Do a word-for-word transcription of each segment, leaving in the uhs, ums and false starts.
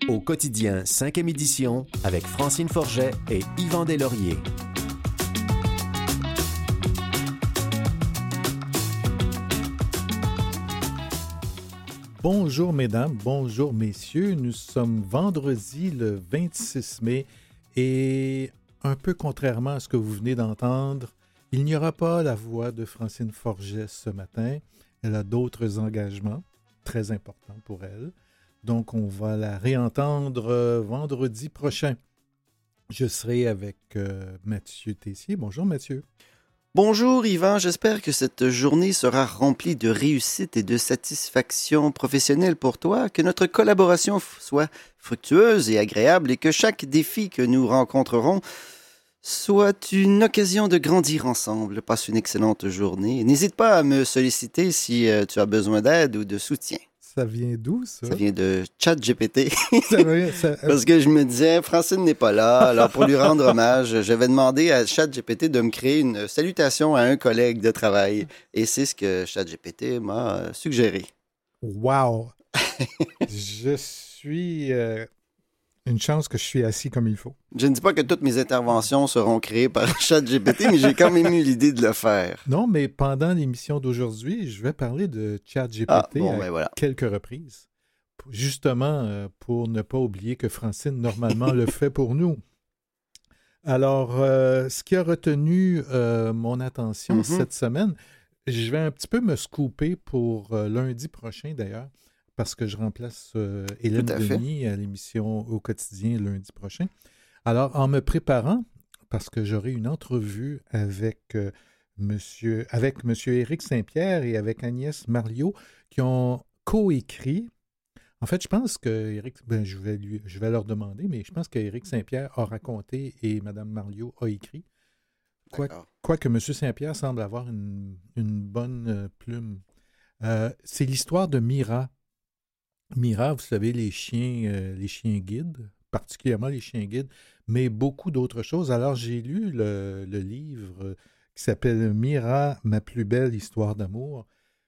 Au quotidien, cinquième édition, avec Francine Forget et Yvan Deslauriers. Bonjour mesdames, bonjour messieurs. Nous sommes vendredi le vingt-six mai et un peu contrairement à ce que vous venez d'entendre, il n'y aura pas la voix de Francine Forget ce matin. Elle a d'autres engagements très importants pour elle. Donc, on va la réentendre euh, vendredi prochain. Je serai avec euh, Mathieu Tessier. Bonjour Mathieu. Bonjour Yvan, j'espère que cette journée sera remplie de réussite et de satisfaction professionnelle pour toi, que notre collaboration f- soit fructueuse et agréable et que chaque défi que nous rencontrerons soit une occasion de grandir ensemble. Passe une excellente journée. N'hésite pas à me solliciter si euh, tu as besoin d'aide ou de soutien. Ça vient d'où, ça? Ça vient de ChatGPT. Ça vient, ça... Parce que je me disais, Francine n'est pas là, alors pour lui rendre hommage, j'avais demandé à ChatGPT de me créer une salutation à un collègue de travail. Et c'est ce que ChatGPT m'a suggéré. Wow! Je suis... Euh... Une chance que je suis assis comme il faut. Je ne dis pas que toutes mes interventions seront créées par ChatGPT, mais j'ai quand même eu l'idée de le faire. Non, mais pendant l'émission d'aujourd'hui, je vais parler de ChatGPT ah, bon, à ben voilà. quelques reprises. Justement, euh, pour ne pas oublier que Francine, normalement, le fait pour nous. Alors, euh, ce qui a retenu euh, mon attention mm-hmm. cette semaine, je vais un petit peu me scooper pour euh, lundi prochain, d'ailleurs, parce que je remplace euh, Hélène Denis à l'émission Au quotidien lundi prochain. Alors, en me préparant, parce que j'aurai une entrevue avec, euh, monsieur, avec M. Éric Saint-Pierre et avec Agnès Marliot, qui ont coécrit. En fait, je pense que Éric, ben, je vais lui, je vais leur demander, mais je pense qu'Éric Saint-Pierre a raconté et Mme Marliot a écrit. Quoique quoi que M. Saint-Pierre semble avoir une, une bonne euh, plume. Euh, c'est l'histoire de Mira. Mira, vous savez, les chiens, euh, les chiens guides, particulièrement les chiens guides, mais beaucoup d'autres choses. Alors, j'ai lu le, le livre qui s'appelle « Mira, ma plus belle histoire d'amour ».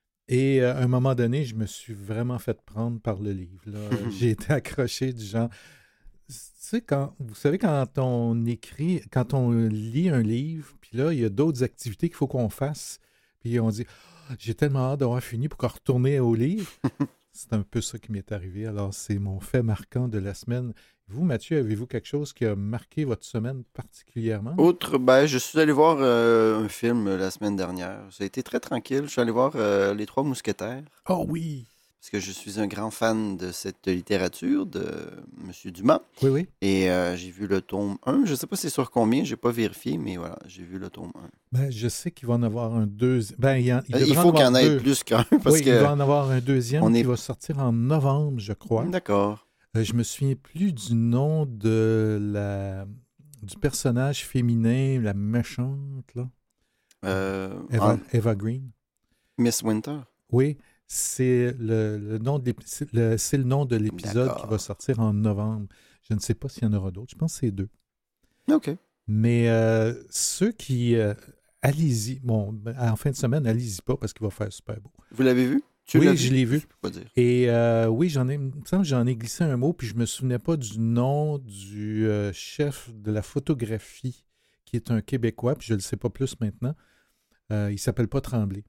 Et euh, à un moment donné, je me suis vraiment fait prendre par le livre. Là. J'ai été accroché du genre... Tu sais, quand, vous savez, quand on écrit, quand on lit un livre, puis là, il y a d'autres activités qu'il faut qu'on fasse, puis on dit oh, « J'ai tellement hâte d'avoir fini pour qu'on retourne au livre ». C'est un peu ça qui m'est arrivé. Alors, c'est mon fait marquant de la semaine. Vous, Mathieu, avez-vous quelque chose qui a marqué votre semaine particulièrement? Outre, ben, je suis allé voir euh, un film la semaine dernière. Ça a été très tranquille. Je suis allé voir euh, Les Trois Mousquetaires. Oh oui! Parce que je suis un grand fan de cette littérature de M. Dumas. Oui, oui. Et euh, j'ai vu le tome un. Je ne sais pas c'est sur combien, je n'ai pas vérifié, mais voilà, j'ai vu le tome un. Ben, je sais qu'il va en avoir un deuxième. Ben, il, en, il, il faut qu'il y en ait deux. plus qu'un. Parce oui, que il va en avoir un deuxième on est... qui va sortir en novembre, je crois. D'accord. Euh, je me souviens plus du nom de la du personnage féminin, la méchante, là. Euh, Eva, en... Eva Green. Miss Winter. Oui. C'est le, le, nom de c'est le, c'est le nom de l'épisode D'accord. qui va sortir en novembre. Je ne sais pas s'il y en aura d'autres. Je pense que c'est deux. OK. Mais euh, ceux qui... Euh, allez-y. Bon, en fin de semaine, allez-y pas parce qu'il va faire super beau. Vous l'avez vu? Tu oui, l'as je vu? l'ai vu. Je peux pas dire. Et euh, oui, j'en ai, il me semble que j'en ai glissé un mot, puis je ne me souvenais pas du nom du euh, chef de la photographie, qui est un Québécois, puis je ne le sais pas plus maintenant. Euh, il ne s'appelle pas Tremblay.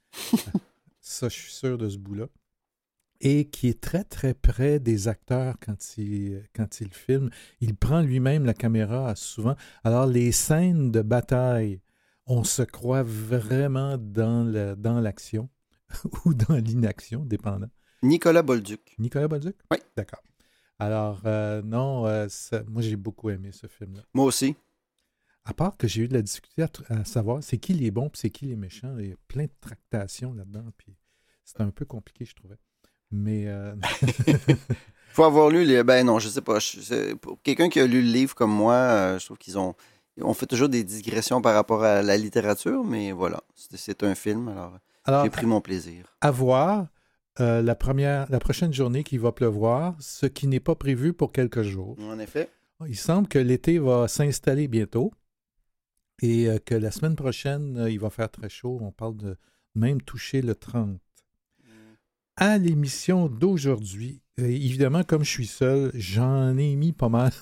Ça, je suis sûr de ce bout-là. Et qui est très, très près des acteurs quand il, quand il filme. Il prend lui-même la caméra souvent. Alors, les scènes de bataille, on se croit vraiment dans, le, dans l'action ou dans l'inaction, dépendant. Nicolas Bolduc. Nicolas Bolduc? Oui. D'accord. Alors, euh, non, euh, ça, moi, j'ai beaucoup aimé ce film-là. Moi aussi. À part que j'ai eu de la difficulté à, à savoir c'est qui les bons et c'est qui les méchants. Il y a plein de tractations là-dedans. Puis c'était un peu compliqué, je trouvais. Mais. Euh... faut avoir lu les. Ben non, je sais pas. Je, pour quelqu'un qui a lu le livre comme moi, euh, je trouve qu'ils ont. On fait toujours des digressions par rapport à la littérature, mais voilà. C'est, c'est un film, alors, alors j'ai pris mon plaisir. À voir. Euh, la, première, la prochaine journée qu'il va pleuvoir, ce qui n'est pas prévu pour quelques jours. En effet. Il semble que l'été va s'installer bientôt. Et euh, que la semaine prochaine, euh, il va faire très chaud. On parle de même toucher le trente. Mm. à l'émission d'aujourd'hui. Euh, évidemment, comme je suis seul, j'en ai mis pas mal.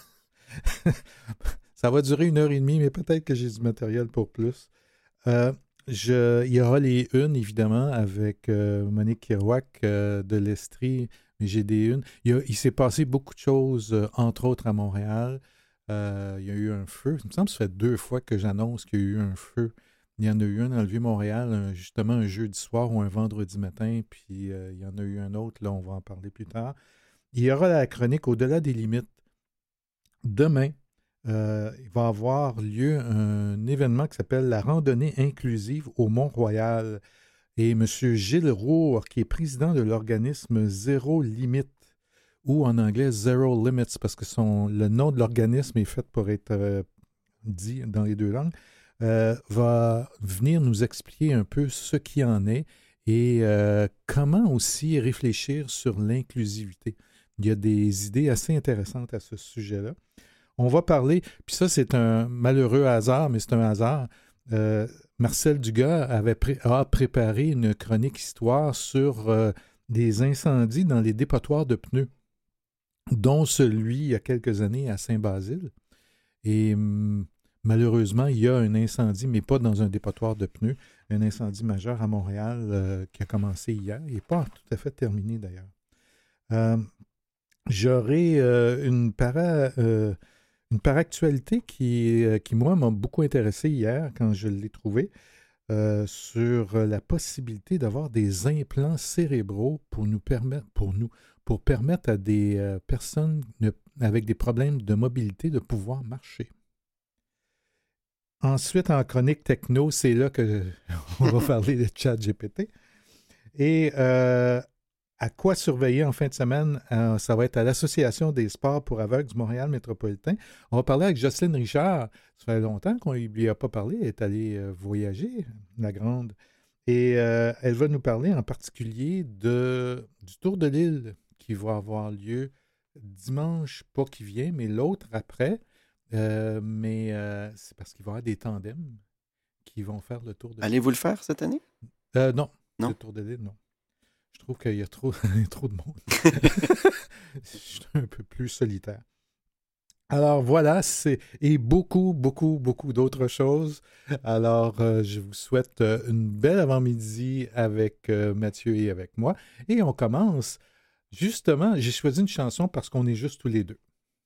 Ça va durer une heure et demie, mais peut-être que j'ai du matériel pour plus. Euh, je, il y aura les unes, évidemment, avec euh, Monique Kerouac euh, de l'Estrie, mais j'ai des unes. Il, y a, il s'est passé beaucoup de choses, euh, entre autres à Montréal. Euh, il y a eu un feu. Il me semble que ça fait deux fois que j'annonce qu'il y a eu un feu. Il y en a eu un dans le Vieux-Montréal, un, justement un jeudi soir ou un vendredi matin, puis euh, il y en a eu un autre, là, on va en parler plus tard. Il y aura la chronique Au-delà des limites. Demain, euh, il va avoir lieu un événement qui s'appelle la randonnée inclusive au Mont-Royal. Et M. Gilles Roure, qui est président de l'organisme Zéro Limite, ou en anglais Zero Limits, parce que son, le nom de l'organisme est fait pour être euh, dit dans les deux langues, euh, va venir nous expliquer un peu ce qu'il en est et euh, comment aussi réfléchir sur l'inclusivité. Il y a des idées assez intéressantes à ce sujet-là. On va parler, puis ça c'est un malheureux hasard, mais c'est un hasard. Euh, Marcel Dugas avait pré- a préparé une chronique histoire sur euh, des incendies dans les dépotoirs de pneus, dont celui il y a quelques années à Saint-Basile. Et hum, malheureusement, il y a un incendie, mais pas dans un dépotoir de pneus, un incendie majeur à Montréal euh, qui a commencé hier et pas tout à fait terminé d'ailleurs. Euh, j'aurai euh, une para... Euh, Une paractualité qui, euh, qui, moi, m'a beaucoup intéressé hier quand je l'ai trouvée euh, sur la possibilité d'avoir des implants cérébraux pour nous permettre, pour nous, pour permettre à des euh, personnes ne, avec des problèmes de mobilité de pouvoir marcher. Ensuite, en chronique techno, c'est là qu'on va parler de ChatGPT. Et euh, à quoi surveiller en fin de semaine? Euh, ça va être à l'Association des sports pour aveugles du Montréal métropolitain. On va parler avec Jocelyne Richard. Ça fait longtemps qu'on ne lui a pas parlé. Elle est allée euh, voyager, la grande. Et euh, elle va nous parler en particulier de, du Tour de l'Île qui va avoir lieu dimanche, pas qui vient, mais l'autre après. Euh, mais euh, c'est parce qu'il va y avoir des tandems qui vont faire le Tour de l'Île. Allez-vous le faire cette année? Euh, non. Non. Le Tour de l'Île, non. Je trouve qu'il y a trop, trop de monde. Je suis un peu plus solitaire. Alors voilà, c'est et beaucoup, beaucoup, beaucoup d'autres choses. Alors, euh, je vous souhaite euh, une belle avant-midi avec euh, Mathieu et avec moi. Et on commence, justement, j'ai choisi une chanson parce qu'on est juste tous les deux.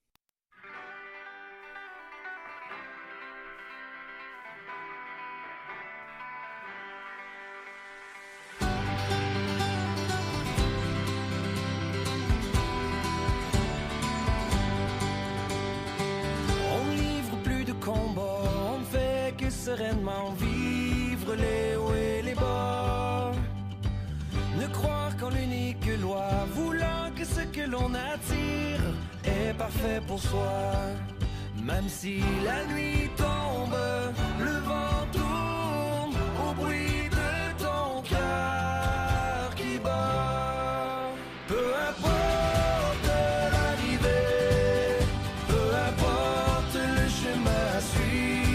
Sereinement vivre les hauts et les bas. Ne croire qu'en l'unique loi, voulant que ce que l'on attire est parfait pour soi. Même si la nuit tombe, le vent tourne au bruit de ton cœur qui bat. Peu importe l'arrivée, peu importe le chemin à suivre.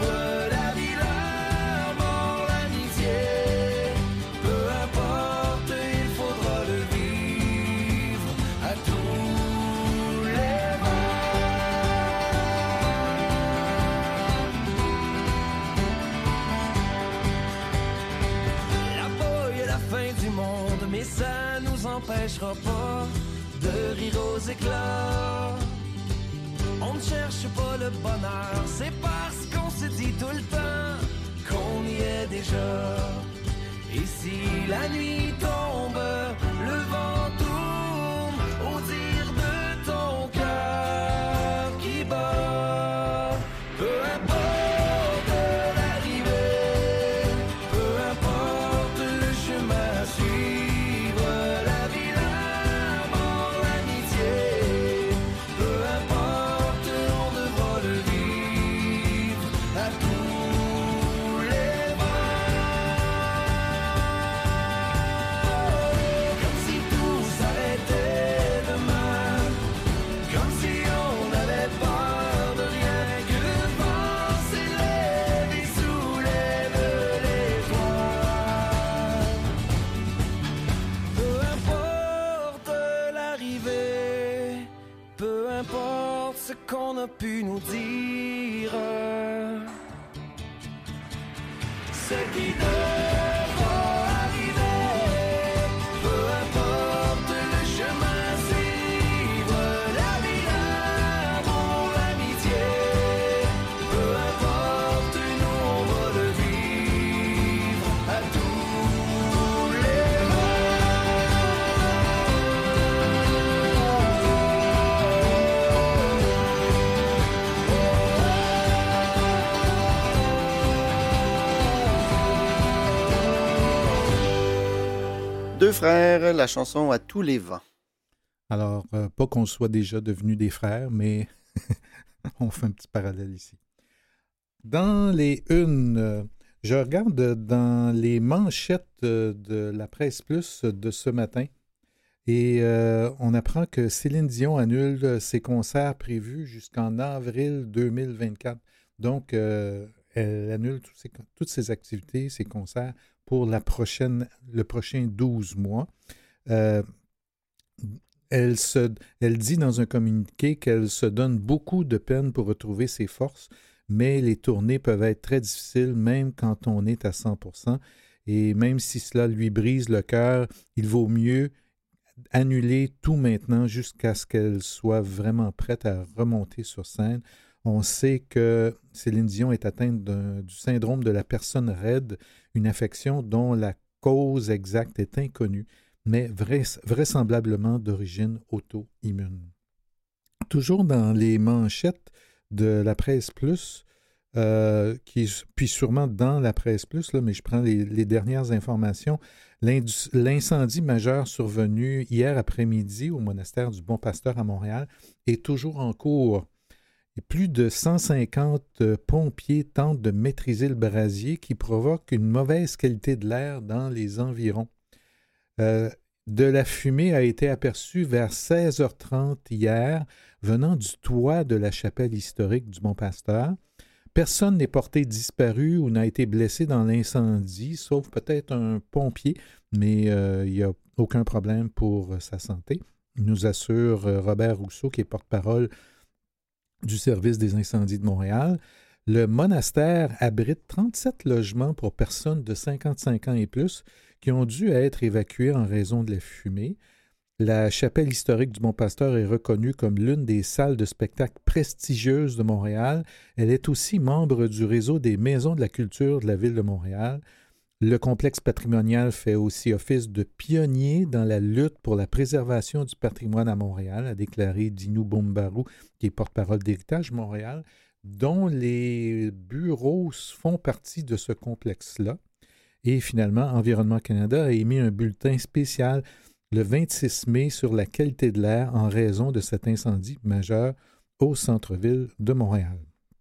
N'empêchera pas de rire aux éclats. On ne cherche pas le bonheur, c'est parce qu'on se dit tout le temps qu'on y est déjà. Et si la nuit tombe, le vent tourne au dire de ton cœur qui bat. Peu importe l'arrivée, peu importe le chemin à suivre. Oh ce qu'on a pu nous dire. Ce qui devra arriver, peu importe le chemin à suivre, la vie, l'amour, l'amitié, peu importe, nous on va le vivre à tous les Deux frères, la chanson à tous les vents. Alors, euh, pas qu'on soit déjà devenus des frères, mais on fait un petit parallèle ici. Dans les unes, euh, je regarde dans les manchettes euh, de la Presse Plus de ce matin et euh, on apprend que Céline Dion annule ses concerts prévus jusqu'en avril deux mille vingt-quatre. Donc, euh, elle annule tous ses- toutes ses activités, ses concerts pour la prochaine, le prochain douze mois. Euh, elle, se, elle dit dans un communiqué qu'elle se donne beaucoup de peine pour retrouver ses forces, mais les tournées peuvent être très difficiles même quand on est à cent pour cent. Et même si cela lui brise le cœur, il vaut mieux annuler tout maintenant jusqu'à ce qu'elle soit vraiment prête à remonter sur scène. On sait que Céline Dion est atteinte d'un- du syndrome de la personne raide, une affection dont la cause exacte est inconnue, mais vrais- vraisemblablement d'origine auto-immune. Toujours dans les manchettes de la Presse Plus, euh, qui, puis sûrement dans la Presse Plus, là, mais je prends les, les dernières informations, L'indu- l'incendie majeur survenu hier après-midi au monastère du Bon Pasteur à Montréal est toujours en cours. Et plus de cent cinquante pompiers tentent de maîtriser le brasier qui provoque une mauvaise qualité de l'air dans les environs. Euh, de la fumée a été aperçue vers seize heures trente hier, venant du toit de la chapelle historique du Bon Pasteur. Personne n'est porté disparu ou n'a été blessé dans l'incendie, sauf peut-être un pompier, mais euh, il n'y a aucun problème pour euh, sa santé, nous assure euh, Robert Rousseau, qui est porte-parole du service des incendies de Montréal. Le monastère abrite trente-sept logements pour personnes de cinquante-cinq ans et plus qui ont dû être évacuées en raison de la fumée. La chapelle historique du Bon Pasteur est reconnue comme l'une des salles de spectacle prestigieuses de Montréal. Elle est aussi membre du réseau des maisons de la culture de la ville de Montréal. Le complexe patrimonial fait aussi office de pionnier dans la lutte pour la préservation du patrimoine à Montréal, a déclaré Dinu Bombarou, qui est porte-parole d'Héritage Montréal, dont les bureaux font partie de ce complexe-là. Et finalement, Environnement Canada a émis un bulletin spécial le vingt-six mai sur la qualité de l'air en raison de cet incendie majeur au centre-ville de Montréal.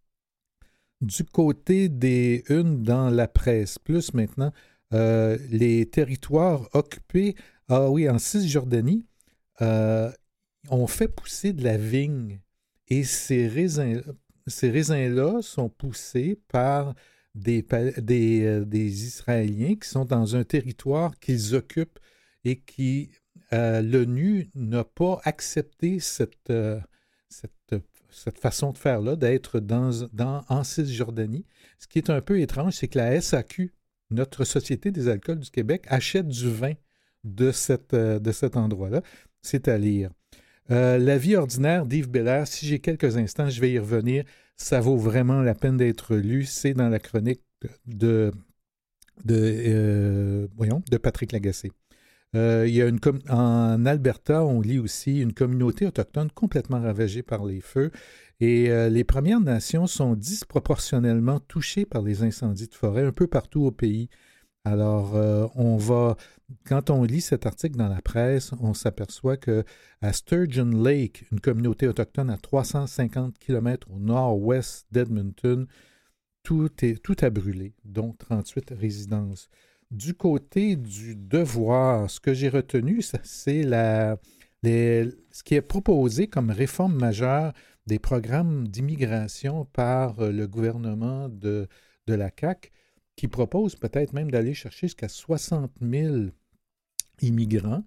Du côté des unes dans la Presse Plus maintenant, euh, les territoires occupés, ah oui, en Cisjordanie, euh, ont fait pousser de la vigne. Et ces raisins, ces raisins-là sont poussés par des, des, euh, des Israéliens qui sont dans un territoire qu'ils occupent et qui, euh, l'ONU n'a pas accepté cette, euh, cette, cette façon de faire-là, d'être dans, dans, en Cisjordanie. Ce qui est un peu étrange, c'est que la S A Q, notre Société des alcools du Québec, achète du vin de, cette, euh, de cet endroit-là. C'est à lire. Euh, La vie ordinaire d'Yves Bélair, si j'ai quelques instants, je vais y revenir. Ça vaut vraiment la peine d'être lu. C'est dans la chronique de, de, euh, voyons, de Patrick Lagacé. Euh, il y a une com- en Alberta, on lit aussi une communauté autochtone complètement ravagée par les feux. Et euh, les Premières Nations sont disproportionnellement touchées par les incendies de forêt un peu partout au pays. Alors, euh, on va, quand on lit cet article dans la presse, on s'aperçoit que à Sturgeon Lake, une communauté autochtone à trois cent cinquante kilomètres au nord-ouest d'Edmonton, tout, est, tout a brûlé, dont trente-huit résidences. Du côté du devoir, ce que j'ai retenu, c'est la, les, ce qui est proposé comme réforme majeure des programmes d'immigration par le gouvernement de, de la C A Q, qui propose peut-être même d'aller chercher jusqu'à soixante mille immigrants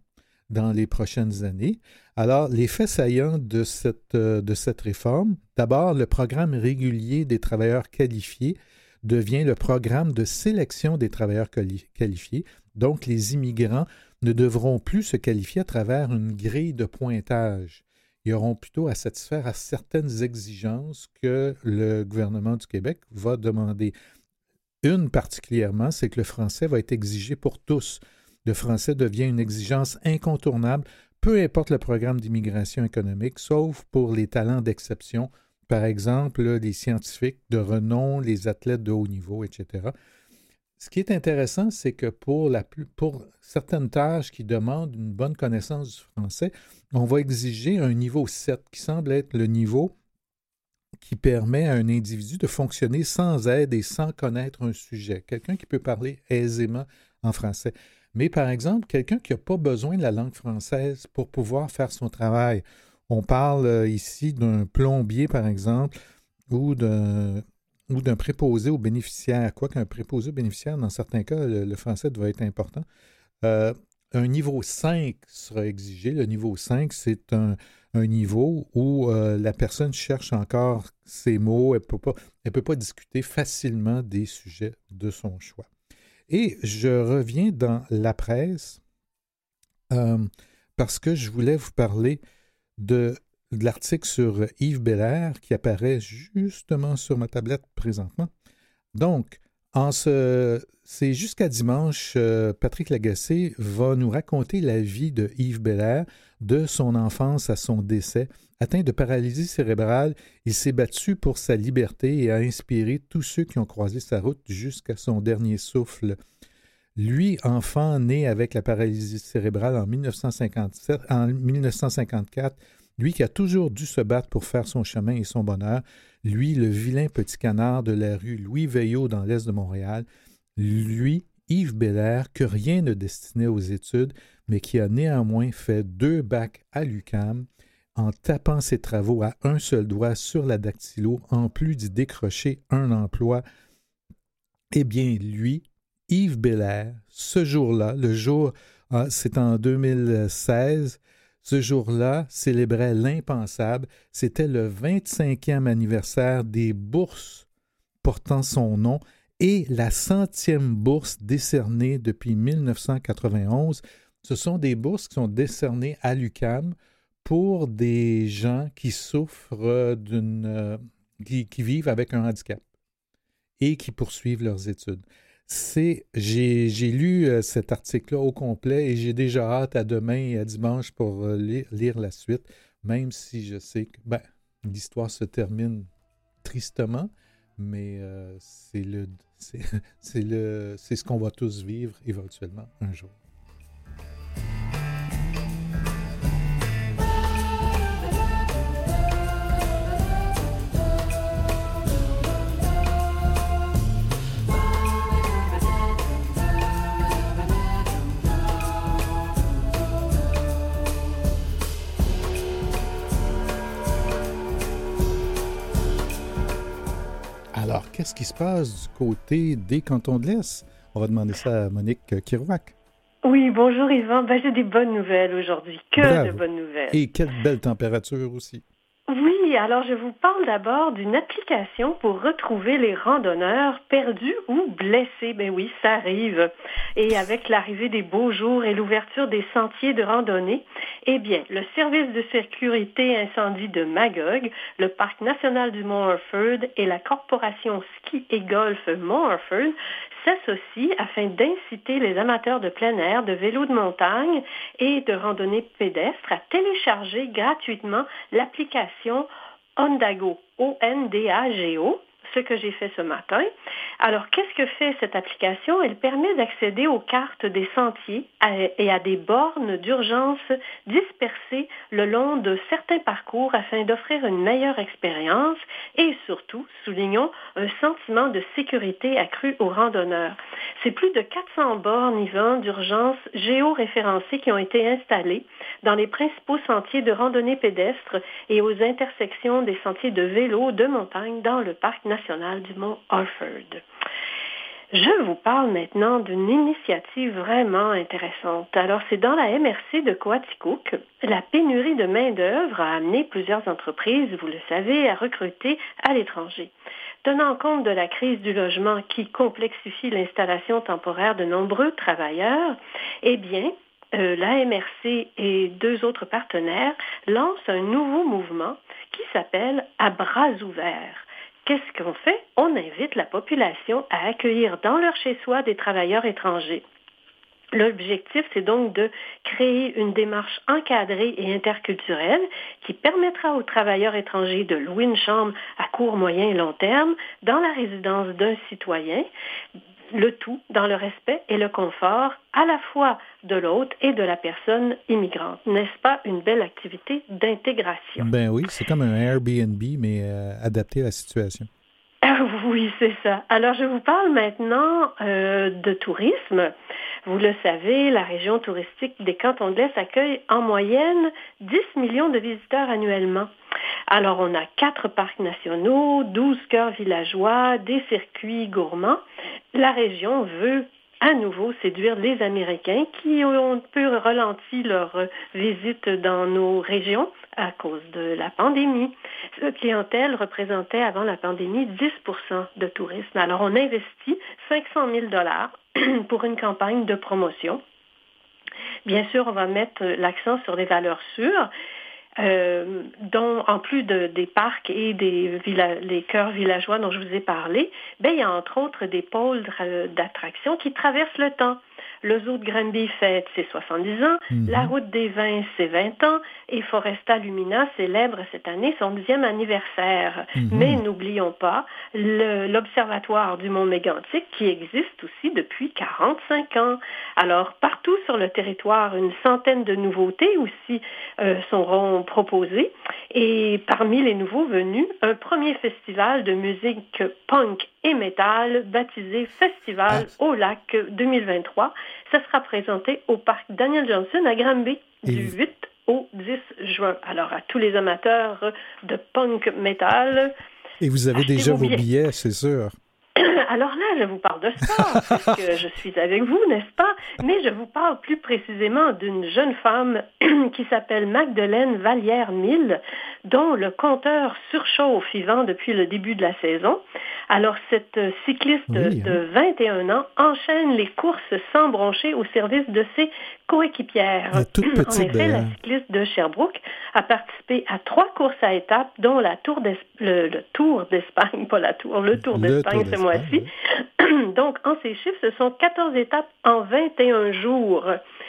dans les prochaines années. Alors, les faits saillants de cette, euh, de cette réforme, d'abord, le programme régulier des travailleurs qualifiés devient le programme de sélection des travailleurs quali- qualifiés. Donc, les immigrants ne devront plus se qualifier à travers une grille de pointage. Ils auront plutôt à satisfaire à certaines exigences que le gouvernement du Québec va demander. Une particulièrement, c'est que le français va être exigé pour tous. Le français devient une exigence incontournable, peu importe le programme d'immigration économique, sauf pour les talents d'exception, par exemple là, les scientifiques de renom, les athlètes de haut niveau, et cetera. Ce qui est intéressant, c'est que pour, la, pour certaines tâches qui demandent une bonne connaissance du français, on va exiger un niveau sept, qui semble être le niveau qui permet à un individu de fonctionner sans aide et sans connaître un sujet. Quelqu'un qui peut parler aisément en français. Mais par exemple, quelqu'un qui n'a pas besoin de la langue française pour pouvoir faire son travail. On parle euh, ici d'un plombier, par exemple, ou d'un, ou d'un préposé aux bénéficiaires. Quoique un préposé aux bénéficiaires, dans certains cas, le, le français doit être important. Euh, un niveau cinq sera exigé. Le niveau cinq, c'est un, un niveau où euh, la personne cherche encore ses mots. Elle ne peut pas, elle peut pas discuter facilement des sujets de son choix. Et je reviens dans la presse euh, parce que je voulais vous parler de, de l'article sur Yves Bélair qui apparaît justement sur ma tablette présentement. Donc, en ce, c'est jusqu'à dimanche, euh, Patrick Lagacé va nous raconter la vie de Yves Bélair, de son enfance à son décès. Atteint de paralysie cérébrale, il s'est battu pour sa liberté et a inspiré tous ceux qui ont croisé sa route jusqu'à son dernier souffle. Lui, enfant né avec la paralysie cérébrale en dix-neuf cent cinquante-sept, en dix-neuf cent cinquante-quatre, lui qui a toujours dû se battre pour faire son chemin et son bonheur, lui, le vilain petit canard de la rue Louis Veillot dans l'est de Montréal, lui, Yves Bélair, que rien ne destinait aux études, mais qui a néanmoins fait deux bacs à l'U Q A M, en tapant ses travaux à un seul doigt sur la dactylo, en plus d'y décrocher un emploi. Eh bien, lui, Yves Bélair, ce jour-là, le jour, ah, c'est en deux mille seize, ce jour-là célébrait l'impensable. C'était le vingt-cinquième anniversaire des bourses portant son nom et la centième bourse décernée depuis dix-neuf cent quatre-vingt-onze. Ce sont des bourses qui sont décernées à l'U Q A M pour des gens qui souffrent d'une... Euh, qui, qui vivent avec un handicap et qui poursuivent leurs études. C'est, j'ai, j'ai lu euh, cet article-là au complet et j'ai déjà hâte à demain et à dimanche pour euh, lire, lire la suite, même si je sais que ben, l'histoire se termine tristement, mais euh, c'est, le, c'est, c'est, le, c'est ce qu'on va tous vivre éventuellement un jour. Alors, qu'est-ce qui se passe du côté des cantons de l'Est? On va demander ça à Monique Kirouac. Oui, bonjour Yvan. Ben, j'ai des bonnes nouvelles aujourd'hui. Que Bravo. de bonnes nouvelles. Et quelle belle température aussi. Oui, alors je vous parle d'abord d'une application pour retrouver les randonneurs perdus ou blessés. Ben oui, ça arrive. Et avec l'arrivée des beaux jours et l'ouverture des sentiers de randonnée, eh bien, le service de sécurité incendie de Magog, le Parc national du Mont Orford et la corporation ski et golf Mont Orford s'associent afin d'inciter les amateurs de plein air, de vélo de montagne et de randonnée pédestre à télécharger gratuitement l'application Ondago, O N D A G O, ce que j'ai fait ce matin. Alors, qu'est-ce que fait cette application? Elle permet d'accéder aux cartes des sentiers et à des bornes d'urgence dispersées le long de certains parcours afin d'offrir une meilleure expérience et surtout, soulignons, un sentiment de sécurité accru aux randonneurs. C'est plus de quatre cents bornes, Yvan, d'urgence géoréférencées qui ont été installées dans les principaux sentiers de randonnée pédestre et aux intersections des sentiers de vélo de montagne dans le parc national du Mont Orford. Je vous parle maintenant d'une initiative vraiment intéressante. Alors, c'est dans la M R C de Coaticook que la pénurie de main-d'œuvre a amené plusieurs entreprises, vous le savez, à recruter à l'étranger. Tenant compte de la crise du logement qui complexifie l'installation temporaire de nombreux travailleurs, eh bien, euh, la M R C et deux autres partenaires lancent un nouveau mouvement qui s'appelle « À bras ouverts ». Qu'est-ce qu'on fait? On invite la population à accueillir dans leur chez-soi des travailleurs étrangers. L'objectif, c'est donc de créer une démarche encadrée et interculturelle qui permettra aux travailleurs étrangers de louer une chambre à court, moyen et long terme dans la résidence d'un citoyen, le tout dans le respect et le confort à la fois de l'hôte et de la personne immigrante. N'est-ce pas une belle activité d'intégration? Ben oui, c'est comme un Airbnb, mais euh, adapté à la situation. Ah oui, c'est ça. Alors, je vous parle maintenant euh, de tourisme. Vous le savez, la région touristique des Cantons de l'Est accueille en moyenne dix millions de visiteurs annuellement. Alors, on a quatre parcs nationaux, douze cœurs villageois, des circuits gourmands. La région veut à nouveau séduire les Américains qui ont un peu ralenti leur visite dans nos régions à cause de la pandémie. Cette clientèle représentait avant la pandémie dix pour cent de tourisme. Alors, on investit cinq cent mille dollars pour une campagne de promotion. Bien sûr, on va mettre l'accent sur des valeurs sûres, euh, dont en plus de, des parcs et des villa- les cœurs villageois dont je vous ai parlé, ben, il y a entre autres des pôles d'attraction qui traversent le temps. Le zoo de Granby fête ses soixante-dix ans, mm-hmm. La route des vins ses vingt ans et Foresta Lumina célèbre cette année son dixième anniversaire. Mm-hmm. Mais n'oublions pas le, l'Observatoire du Mont Mégantic qui existe aussi depuis quarante-cinq ans. Alors, partout sur le territoire, une centaine de nouveautés aussi euh, seront proposées. Et parmi les nouveaux venus, un premier festival de musique punk et métal baptisé Festival ah. au Lac deux mille vingt-trois. Ça sera présenté au parc Daniel Johnson à Granby du vous... huit au dix juin. Alors, à tous les amateurs de punk métal. Et vous avez déjà vos billets, billets c'est sûr. Alors là, je vous parle de sport, parce que je suis avec vous, n'est-ce pas? Mais je vous parle plus précisément d'une jeune femme qui s'appelle Magdeleine Vallière-Mille, dont le compteur surchauffe vivant depuis le début de la saison. Alors, cette cycliste oui, de hein. vingt et un ans enchaîne les courses sans broncher au service de ses coéquipières. Toute petite, en effet, la cycliste de Sherbrooke a participé à trois courses à étapes, dont la tour le, le Tour d'Espagne, pas la Tour, le Tour le d'Espagne tour ce mois-ci. Oui. Donc, en ces chiffres, ce sont quatorze étapes en vingt et un jours.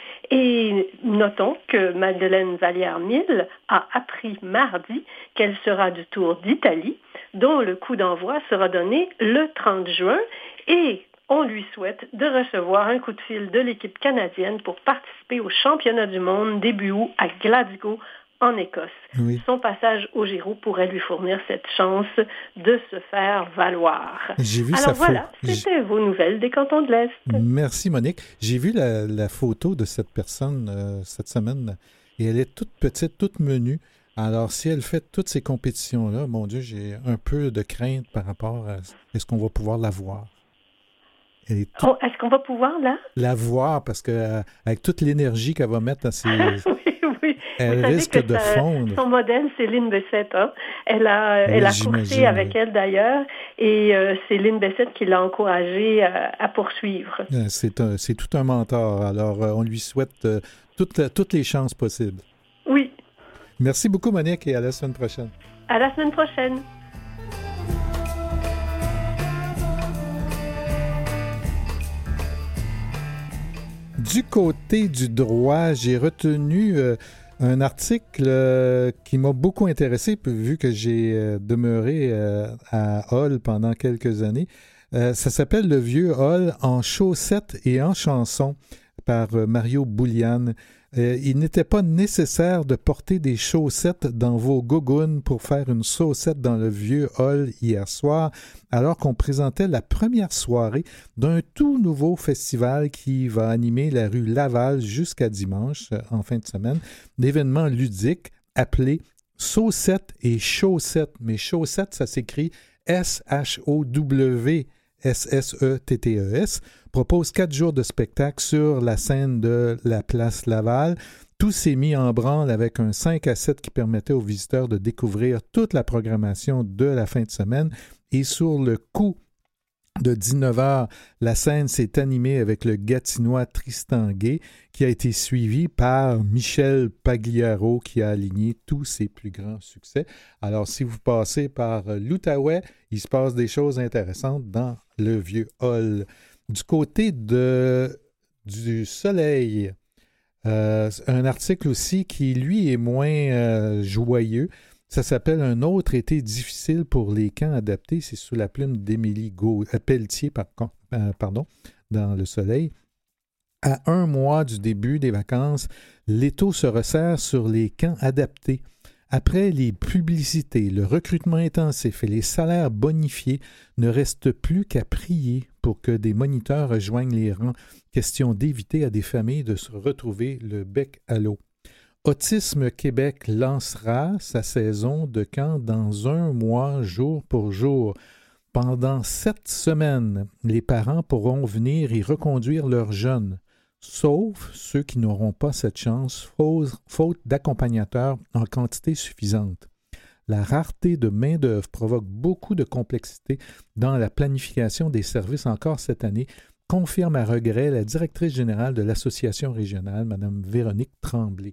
Et notons que Magdeleine Vallière-Mille a appris mardi qu'elle sera du Tour d'Italie, dont le coup d'envoi sera donné le trente juin. Et on lui souhaite de recevoir un coup de fil de l'équipe canadienne pour participer au championnat du monde début août à Glasgow, en Écosse. Oui. Son passage au Giro pourrait lui fournir cette chance de se faire valoir. J'ai vu Alors sa voilà, fo... c'était J'ai... vos nouvelles des Cantons de l'Est. Merci Monique. J'ai vu la, la photo de cette personne euh, cette semaine et elle est toute petite, toute menue. Alors si elle fait toutes ces compétitions-là, mon Dieu, j'ai un peu de crainte par rapport à est-ce qu'on va pouvoir la voir. Elle est toute... oh, est-ce qu'on va pouvoir là? La voir parce que euh, avec toute l'énergie qu'elle va mettre à ses... Oui, elle risque de sa, fondre. Son modèle, c'est Lynn Bessette. Hein? Elle a, oui, elle a coursé avec elle d'ailleurs et euh, c'est Lynn Bessette qui l'a encouragée à, à poursuivre. C'est, un, c'est tout un mentor. Alors, euh, on lui souhaite euh, toutes, toutes les chances possibles. Oui. Merci beaucoup, Monique, et à la semaine prochaine. À la semaine prochaine. Du côté du droit, j'ai retenu euh, un article euh, qui m'a beaucoup intéressé, vu que j'ai euh, demeuré euh, à Hull pendant quelques années. Euh, ça s'appelle « Le vieux Hull en chaussettes et en chansons » par euh, Mario Bouliane. Euh, il n'était pas nécessaire de porter des chaussettes dans vos gougounes pour faire une saucette dans le vieux Hull hier soir, alors qu'on présentait la première soirée d'un tout nouveau festival qui va animer la rue Laval jusqu'à dimanche, en fin de semaine, d'événements ludiques appelé Saucettes et chaussettes. Mais chaussettes, ça s'écrit S H O W S S E T T E S, propose quatre jours de spectacle sur la scène de la place Laval. Tout s'est mis en branle avec un cinq à sept qui permettait aux visiteurs de découvrir toute la programmation de la fin de semaine. Et sur le coup de dix-neuf heures, la scène s'est animée avec le Gatinois Tristan Gay, qui a été suivi par Michel Pagliaro, qui a aligné tous ses plus grands succès. Alors, si vous passez par l'Outaouais, il se passe des choses intéressantes dans le vieux hall. Du côté de, du Soleil, euh, un article aussi qui, lui, est moins euh, joyeux. Ça s'appelle « Un autre été difficile pour les camps adaptés ». C'est sous la plume d'Émilie Gau- euh, Pelletier, par, euh, pardon, dans Le Soleil. À un mois du début des vacances, l'étau se resserre sur les camps adaptés. Après les publicités, le recrutement intensif et les salaires bonifiés, ne reste plus qu'à prier pour que des moniteurs rejoignent les rangs. Question d'éviter à des familles de se retrouver le bec à l'eau. Autisme Québec lancera sa saison de camp dans un mois, jour pour jour. Pendant sept semaines, les parents pourront venir y reconduire leurs jeunes, sauf ceux qui n'auront pas cette chance, faute d'accompagnateurs en quantité suffisante. La rareté de main-d'œuvre provoque beaucoup de complexité dans la planification des services encore cette année, confirme à regret la directrice générale de l'Association régionale, Mme Véronique Tremblay.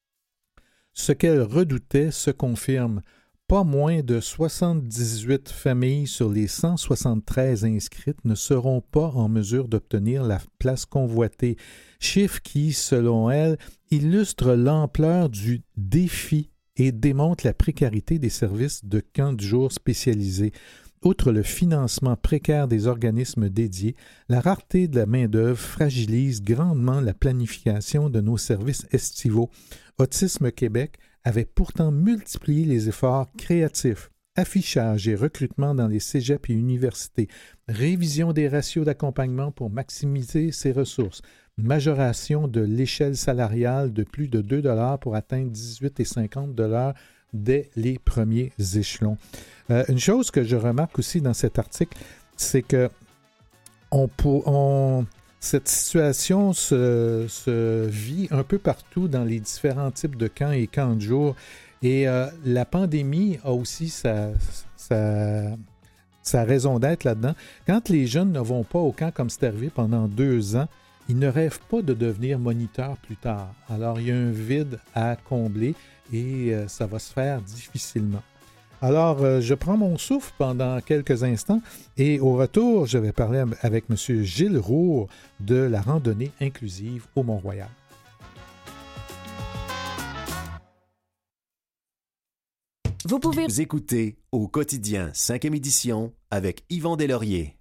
Ce qu'elle redoutait se confirme. Pas moins de soixante-dix-huit familles sur les cent soixante-treize inscrites ne seront pas en mesure d'obtenir la place convoitée. Chiffre qui, selon elle, illustre l'ampleur du défi et démontre la précarité des services de camps du jour spécialisés. Outre le financement précaire des organismes dédiés, la rareté de la main-d'œuvre fragilise grandement la planification de nos services estivaux. Autisme Québec avait pourtant multiplié les efforts créatifs, affichage et recrutement dans les cégeps et universités, révision des ratios d'accompagnement pour maximiser ses ressources, majoration de l'échelle salariale de plus de deux dollars pour atteindre dix-huit virgule cinquante dollars dès les premiers échelons. Euh, une chose que je remarque aussi dans cet article, c'est que on, on, cette situation se, se vit un peu partout dans les différents types de camps et camps de jour. Et euh, la pandémie a aussi sa, sa, sa raison d'être là-dedans. Quand les jeunes ne vont pas au camp comme c'est arrivé pendant deux ans, ils ne rêvent pas de devenir moniteurs plus tard. Alors, il y a un vide à combler et euh, ça va se faire difficilement. Alors, euh, je prends mon souffle pendant quelques instants et au retour, je vais parler avec M. Gilles Roux de la randonnée inclusive au Mont-Royal. Vous pouvez écouter Au quotidien cinquième édition avec Yvan Deslauriers.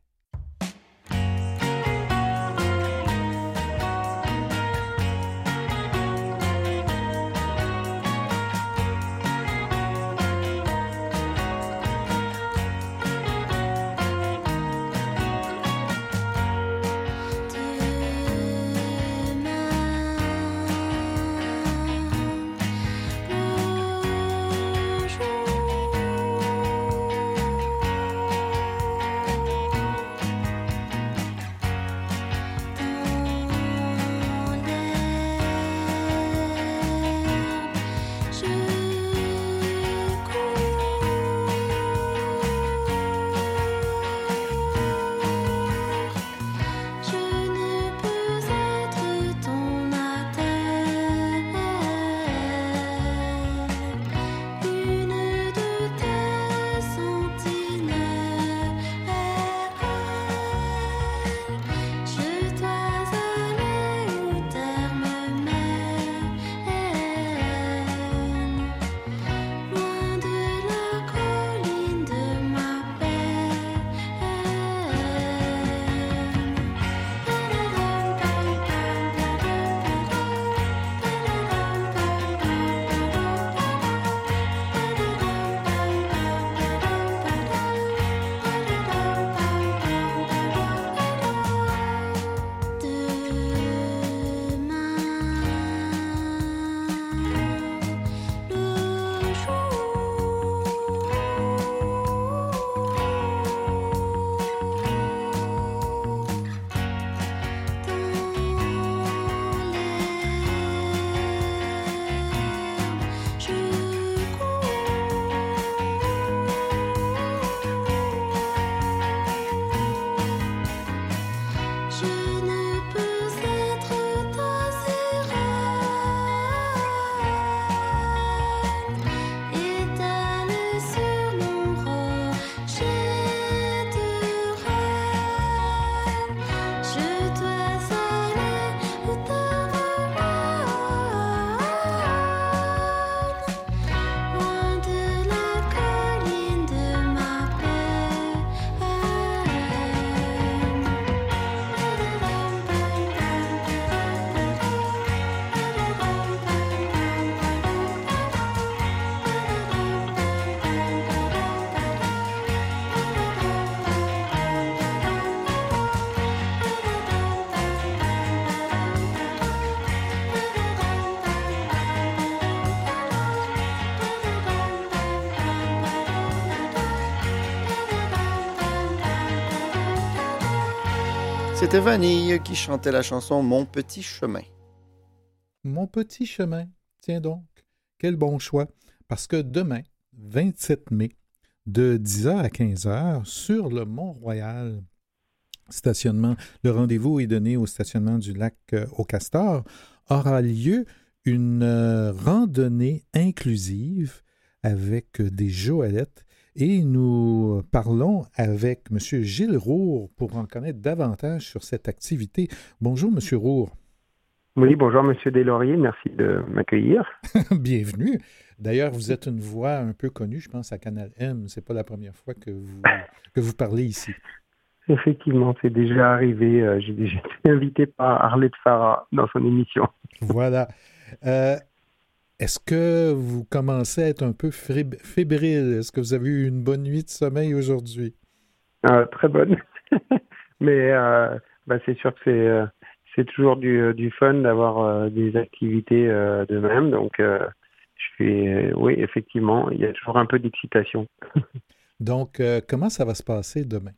C'était Vanille qui chantait la chanson Mon petit chemin. Mon petit chemin. Tiens donc, quel bon choix. Parce que demain, vingt-sept mai, de dix heures à quinze heures, sur le Mont-Royal, stationnement, le rendez-vous est donné au stationnement du lac euh, au Castor, aura lieu une euh, randonnée inclusive avec euh, des joëlettes. Et nous parlons avec M. Gilles Roure pour en connaître davantage sur cette activité. Bonjour, M. Roure. Oui, bonjour, M. Deslauriers. Merci de m'accueillir. Bienvenue. D'ailleurs, vous êtes une voix un peu connue, je pense, à Canal M. C'est pas la première fois que vous, que vous parlez ici. Effectivement, c'est déjà arrivé. Euh, j'ai déjà été invité par Arlette Farah dans son émission. Voilà. Euh, Est-ce que vous commencez à être un peu fébrile? Est-ce que vous avez eu une bonne nuit de sommeil aujourd'hui? Euh, très bonne. Mais euh, bah, c'est sûr que c'est, euh, c'est toujours du, du fun d'avoir euh, des activités euh, de même. Donc, euh, je suis, euh, oui, effectivement, il y a toujours un peu d'excitation. Donc, euh, comment ça va se passer demain?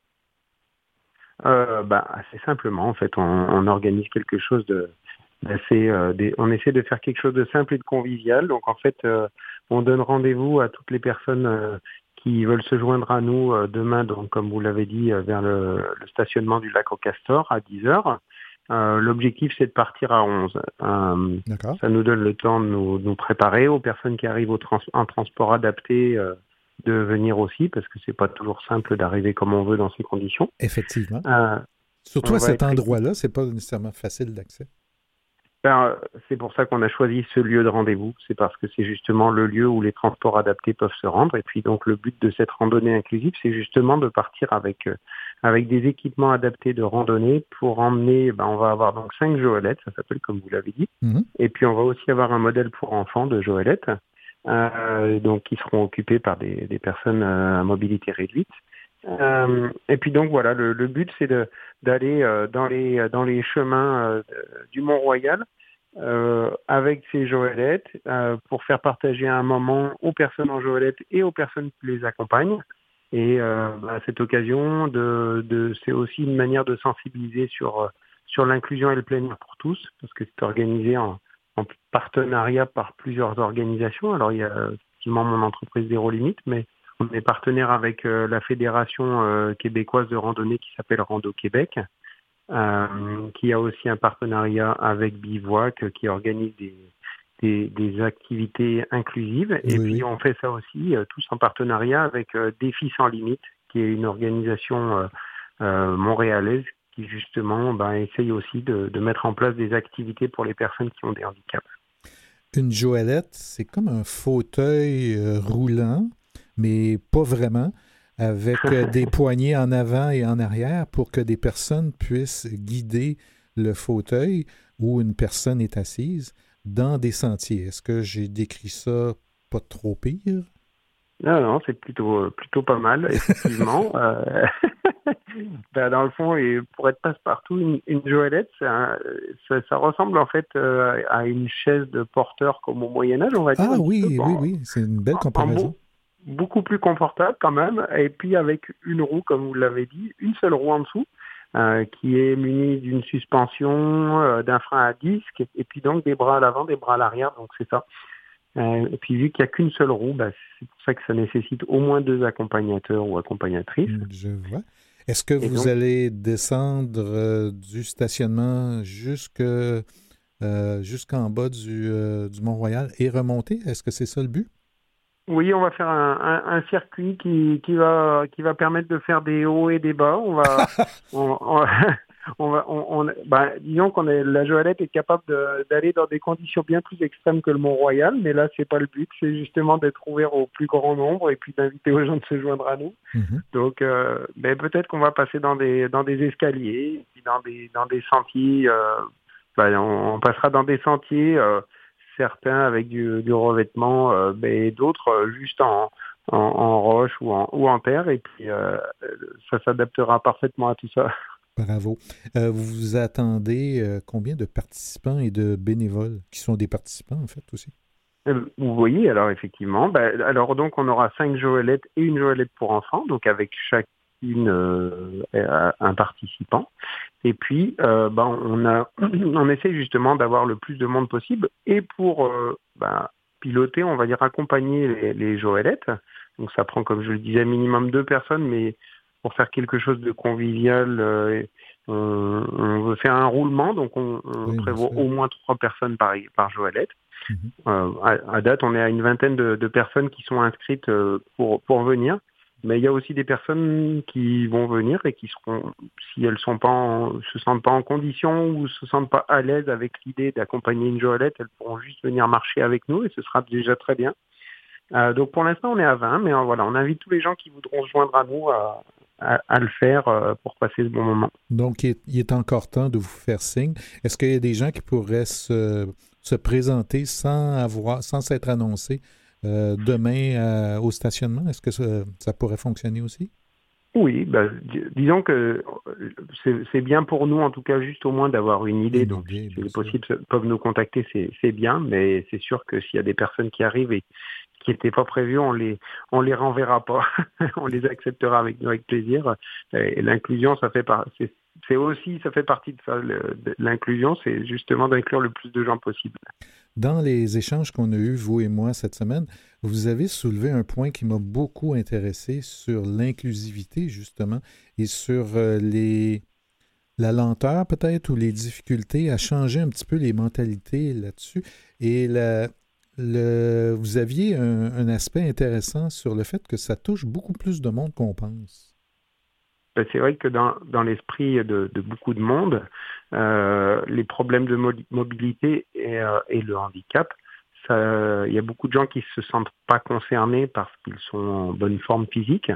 Euh, bah, assez simplement, en fait, on, on organise quelque chose de... Assez, euh, des, on essaie de faire quelque chose de simple et de convivial. Donc, en fait, euh, on donne rendez-vous à toutes les personnes euh, qui veulent se joindre à nous euh, demain, donc, comme vous l'avez dit, euh, vers le, le stationnement du lac au Castor à dix heures. Euh, l'objectif, c'est de partir à onze. Euh, D'accord. Ça nous donne le temps de nous, de nous préparer aux personnes qui arrivent au trans, en transport adapté euh, de venir aussi, parce que c'est pas toujours simple d'arriver comme on veut dans ces conditions. Effectivement. Euh, Surtout à cet être... endroit-là, c'est pas nécessairement facile d'accès. Ben, c'est pour ça qu'on a choisi ce lieu de rendez-vous. C'est parce que c'est justement le lieu où les transports adaptés peuvent se rendre. Et puis donc le but de cette randonnée inclusive, c'est justement de partir avec euh, avec des équipements adaptés de randonnée pour emmener. Ben, on va avoir donc cinq joëlettes, ça s'appelle comme vous l'avez dit. Mm-hmm. Et puis on va aussi avoir un modèle pour enfants de joëlettes, euh, donc qui seront occupés par des, des personnes euh, à mobilité réduite. Euh, et puis donc voilà, le, le but c'est de, d'aller euh, dans les dans les chemins euh, du Mont-Royal euh, avec ces joëlettes euh, pour faire partager un moment aux personnes en joëlette et aux personnes qui les accompagnent. Et euh, bah, à cette occasion, de, de, c'est aussi une manière de sensibiliser sur sur l'inclusion et le plein air pour tous, parce que c'est organisé en, en partenariat par plusieurs organisations. Alors il y a effectivement mon entreprise Zéro Limite, mais on est partenaire avec euh, la Fédération euh, québécoise de randonnée qui s'appelle Rando Québec, euh, qui a aussi un partenariat avec Bivouac euh, qui organise des, des, des activités inclusives. Et oui, puis on fait ça aussi euh, tous en partenariat avec euh, Défis sans limite, qui est une organisation euh, euh, montréalaise qui justement ben, essaye aussi de, de mettre en place des activités pour les personnes qui ont des handicaps. Une joëlette, c'est comme un fauteuil euh, roulant, mais pas vraiment, avec euh, des poignées en avant et en arrière pour que des personnes puissent guider le fauteuil où une personne est assise dans des sentiers. Est-ce que j'ai décrit ça pas trop pire? Non, non, c'est plutôt, plutôt pas mal, effectivement. euh, ben, dans le fond, et pour être passe-partout, une, une joëlette, ça, ça, ça ressemble en fait euh, à une chaise de porteur comme au Moyen-Âge, on va dire. Ah oui, peu, oui, bon, oui, c'est une belle comparaison. Beaucoup plus confortable quand même, et puis avec une roue, comme vous l'avez dit, une seule roue en dessous, euh, qui est munie d'une suspension, euh, d'un frein à disque, et puis donc des bras à l'avant, des bras à l'arrière, donc c'est ça. Euh, et puis vu qu'il n'y a qu'une seule roue, bah, c'est pour ça que ça nécessite au moins deux accompagnateurs ou accompagnatrices. Je vois. Est-ce que et vous donc, allez descendre euh, du stationnement jusque, euh, jusqu'en bas du, euh, du Mont-Royal et remonter? Est-ce que c'est ça le but? Oui, on va faire un, un, un circuit qui, qui va qui va permettre de faire des hauts et des bas. On va, on, on, on va, on, on, bah, disons qu'on est, la joëlette est capable de, d'aller dans des conditions bien plus extrêmes que le Mont-Royal, mais là c'est pas le but. C'est justement d'être ouvert au plus grand nombre et puis d'inviter aux gens de se joindre à nous. Mm-hmm. Donc, euh, ben, peut-être qu'on va passer dans des dans des escaliers, et puis dans des dans des sentiers. Euh, ben, on, on passera dans des sentiers. Euh, certains avec du, du revêtement, euh, mais d'autres euh, juste en, en, en roche ou en, ou en terre, et puis euh, ça s'adaptera parfaitement à tout ça. Bravo. Euh, vous vous attendez euh, combien de participants et de bénévoles, qui sont des participants en fait aussi? Euh, vous voyez, alors effectivement, ben, alors donc on aura cinq joëlettes et une joëlette pour enfants, donc avec chaque une, euh, un participant. Et puis, euh, ben, on, a, on essaie justement d'avoir le plus de monde possible et pour euh, ben, piloter, on va dire accompagner les, les Joëlettes. Donc ça prend, comme je le disais, minimum deux personnes, mais pour faire quelque chose de convivial, euh, on, on veut faire un roulement, donc on, on oui, prévoit au moins trois personnes par, par Joëlette. Mm-hmm. Euh, à, à date, on est à une vingtaine de, de personnes qui sont inscrites euh, pour, pour venir. Mais il y a aussi des personnes qui vont venir et qui seront, si elles sont pas en, se sentent pas en condition ou se sentent pas à l'aise avec l'idée d'accompagner une Joëlette, elles pourront juste venir marcher avec nous et ce sera déjà très bien. Euh, donc pour l'instant, on est à vingt, mais euh, voilà, on invite tous les gens qui voudront se joindre à nous à, à, à le faire euh, pour passer ce bon moment. Donc il est, il est encore temps de vous faire signe. Est-ce qu'il y a des gens qui pourraient se, se présenter sans avoir, sans s'être annoncés? Euh, demain euh, au stationnement, est-ce que ça, ça pourrait fonctionner aussi? Oui, ben, dis- disons que c'est, c'est bien pour nous, en tout cas, juste au moins d'avoir une idée. Une Donc, idée, si bien c'est sûr. possible, ça- peuvent nous contacter, c'est, c'est bien, mais c'est sûr que s'il y a des personnes qui arrivent et qui n'étaient pas prévues, on les, on les renverra pas. On les acceptera avec, avec plaisir. Et l'inclusion, ça fait par, c'est, c'est aussi, ça fait partie de ça. Le- de l'inclusion, c'est justement d'inclure le plus de gens possible. Dans les échanges qu'on a eus, vous et moi, cette semaine, vous avez soulevé un point qui m'a beaucoup intéressé sur l'inclusivité, justement, et sur euh, les, la lenteur, peut-être, ou les difficultés à changer un petit peu les mentalités là-dessus. Et la, le, vous aviez un, un aspect intéressant sur le fait que ça touche beaucoup plus de monde qu'on pense. Ben, c'est vrai que dans, dans l'esprit de, de beaucoup de monde, euh, les problèmes de mo- mobilité et, euh, et le handicap, ça, il y a beaucoup de gens qui se sentent pas concernés parce qu'ils sont en bonne forme physique.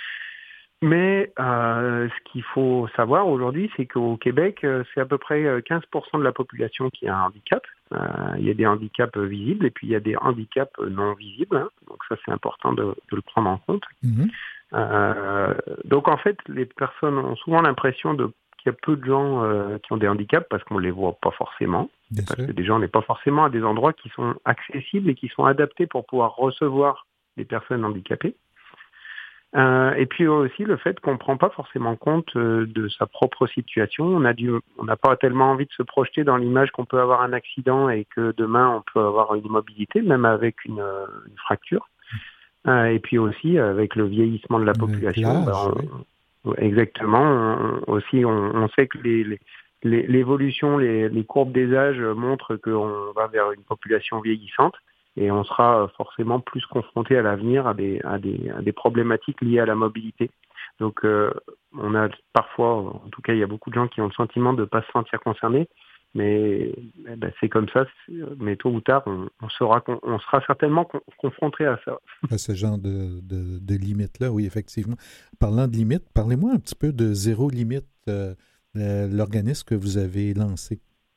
Mais euh, ce qu'il faut savoir aujourd'hui, c'est qu'au Québec, c'est à peu près quinze pour cent de la population qui a un handicap. Euh, il y a des handicaps visibles et puis il y a des handicaps non visibles. Hein. Donc ça, c'est important de, de le prendre en compte. Mm-hmm. Euh, donc en fait, les personnes ont souvent l'impression de, qu'il y a peu de gens euh, qui ont des handicaps parce qu'on les voit pas forcément. Bien parce sûr. que déjà, on n'est pas forcément à des endroits qui sont accessibles et qui sont adaptés pour pouvoir recevoir les personnes handicapées. Euh, et puis aussi le fait qu'on ne prend pas forcément compte euh, de sa propre situation. On a dû, on n'a pas tellement envie de se projeter dans l'image qu'on peut avoir un accident et que demain on peut avoir une immobilité, même avec une, une fracture. Euh, et puis aussi avec le vieillissement de la population. L'âge, Ben, oui. on, exactement. On, aussi, on, on sait que les, les, les, l'évolution, les, les courbes des âges montrent qu'on va vers une population vieillissante. Et on sera forcément plus confronté à l'avenir à des, à des, à des problématiques liées à la mobilité. Donc, euh, on a parfois, en tout cas, il y a beaucoup de gens qui ont le sentiment de ne pas se sentir concernés, mais eh ben, c'est comme ça. C'est, mais tôt ou tard, on, on, sera, on sera certainement con, confronté à ça. À ce genre de, de, de limites-là, oui, effectivement. Parlant de limites, parlez-moi un petit peu de Zéro Limite, euh, euh, l'organisme que vous avez lancé.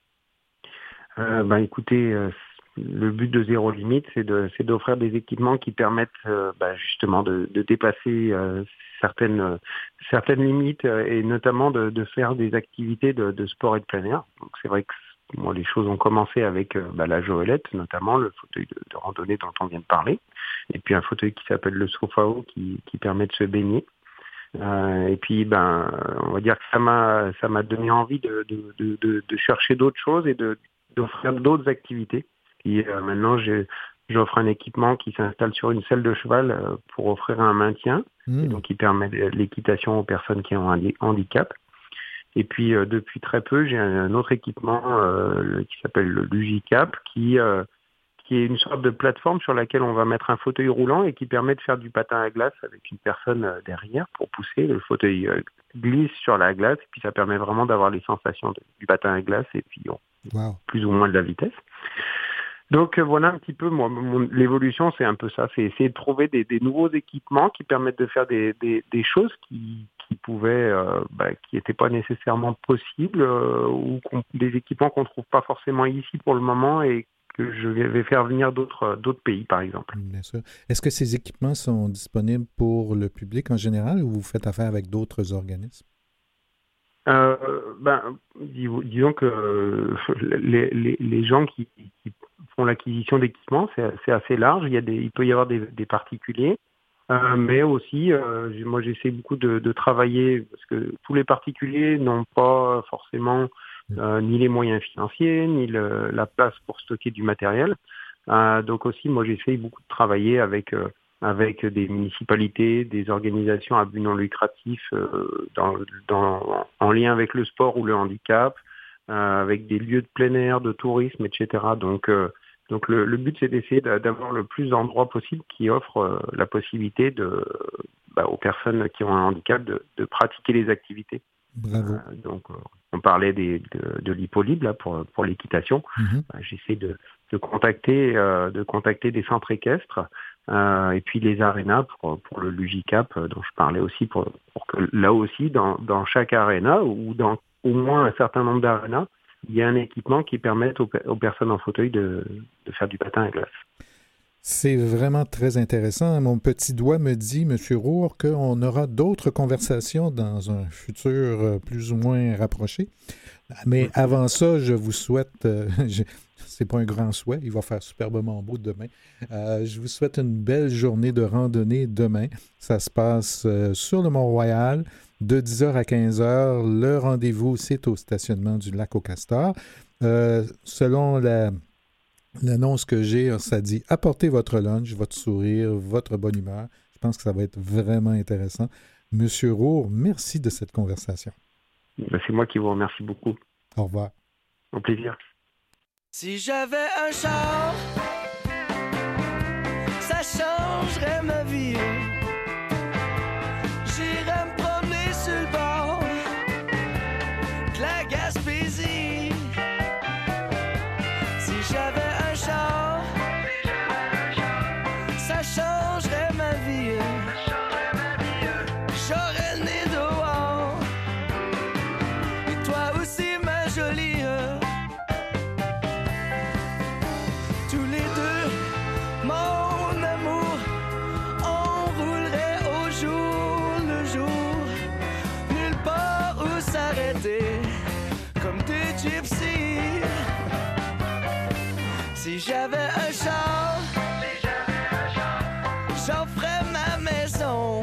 Euh, ben, écoutez, euh, le but de Zéro Limite, c'est, de, c'est d'offrir des équipements qui permettent euh, bah, justement de, de dépasser euh, certaines, euh, certaines limites euh, et notamment de, de faire des activités de, de sport et de plein air. Donc c'est vrai que moi, les choses ont commencé avec euh, bah, la Joëlette, notamment le fauteuil de, de randonnée dont on vient de parler, et puis un fauteuil qui s'appelle le Sofao qui, qui permet de se baigner. Euh, et puis, ben, on va dire que ça m'a, ça m'a donné envie de, de, de, de, de chercher d'autres choses et de, d'offrir d'autres activités. Et euh, maintenant, j'ai, j'offre un équipement qui s'installe sur une selle de cheval euh, pour offrir un maintien, mmh. et donc qui permet l'équitation aux personnes qui ont un handicap. Et puis, euh, depuis très peu, j'ai un autre équipement euh, qui s'appelle le Lugicap, qui, euh, qui est une sorte de plateforme sur laquelle on va mettre un fauteuil roulant et qui permet de faire du patin à glace avec une personne euh, derrière pour pousser. Le fauteuil euh, glisse sur la glace, et puis ça permet vraiment d'avoir les sensations de, du patin à glace et puis on, wow. plus ou moins de la vitesse. Donc euh, voilà un petit peu, moi, mon, l'évolution, c'est un peu ça, c'est essayer de trouver des, des nouveaux équipements qui permettent de faire des, des, des choses qui, qui pouvaient, euh, bah, qui n'étaient pas nécessairement possibles, euh, ou des équipements qu'on ne trouve pas forcément ici pour le moment et que je vais faire venir d'autres, d'autres pays, par exemple. Bien sûr. Est-ce que ces équipements sont disponibles pour le public en général ou vous faites affaire avec d'autres organismes? Euh, ben, dis, disons que euh, les, les, les gens qui, qui font l'acquisition d'équipements, c'est, c'est assez large. Il y a des, il peut y avoir des, des particuliers, Euh, mais aussi, euh, moi j'essaie beaucoup de, de travailler, parce que tous les particuliers n'ont pas forcément euh, ni les moyens financiers, ni le, la place pour stocker du matériel. Euh, donc aussi, moi j'essaie beaucoup de travailler avec, euh, avec des municipalités, des organisations à but non lucratif euh, dans, dans, en lien avec le sport ou le handicap, euh, avec des lieux de plein air, de tourisme, et cetera. Donc, euh, donc le, le but c'est d'essayer d'avoir le plus d'endroits possible qui offrent euh, la possibilité de, bah, aux personnes qui ont un handicap de, de pratiquer les activités. Bravo. Euh, donc euh, on parlait des, de, de l'Hippolybe là pour pour l'équitation. Mm-hmm. Bah, j'essaie de, de contacter euh, de contacter des centres équestres euh, et puis les arénas pour pour le Lugicap euh, dont je parlais aussi pour pour que là aussi dans dans chaque aréna ou dans au moins un certain nombre d'arénas, il y a un équipement qui permette aux, aux personnes en fauteuil de, de faire du patin à glace. C'est vraiment très intéressant. Mon petit doigt me dit, M. Roure, qu'on aura d'autres conversations dans un futur plus ou moins rapproché. Mais avant ça, je vous souhaite, euh, je, c'est pas un grand souhait, il va faire superbement beau demain. Euh, je vous souhaite une belle journée de randonnée demain. Ça se passe euh, sur le Mont-Royal de dix heures à quinze heures. Le rendez-vous, c'est au stationnement du Lac aux Castors. Euh, selon la... L'annonce que j'ai, ça dit « Apportez votre lunch, votre sourire, votre bonne humeur ». Je pense que ça va être vraiment intéressant. Monsieur Roure, merci de cette conversation. Ben, c'est moi qui vous remercie beaucoup. Au revoir. Au plaisir. Si j'avais un char, ça changerait ma vie. J'irais me promener sur le bord de la Gaspésie. Si j'avais ça changerait ma vie. J'aurais le nez dehors. Et toi aussi, ma jolie. Tous les deux, mon amour, on roulerait au jour le jour. Nulle part où s'arrêter, comme des gypsies. Si j'avais un char, j'en ferais ma maison.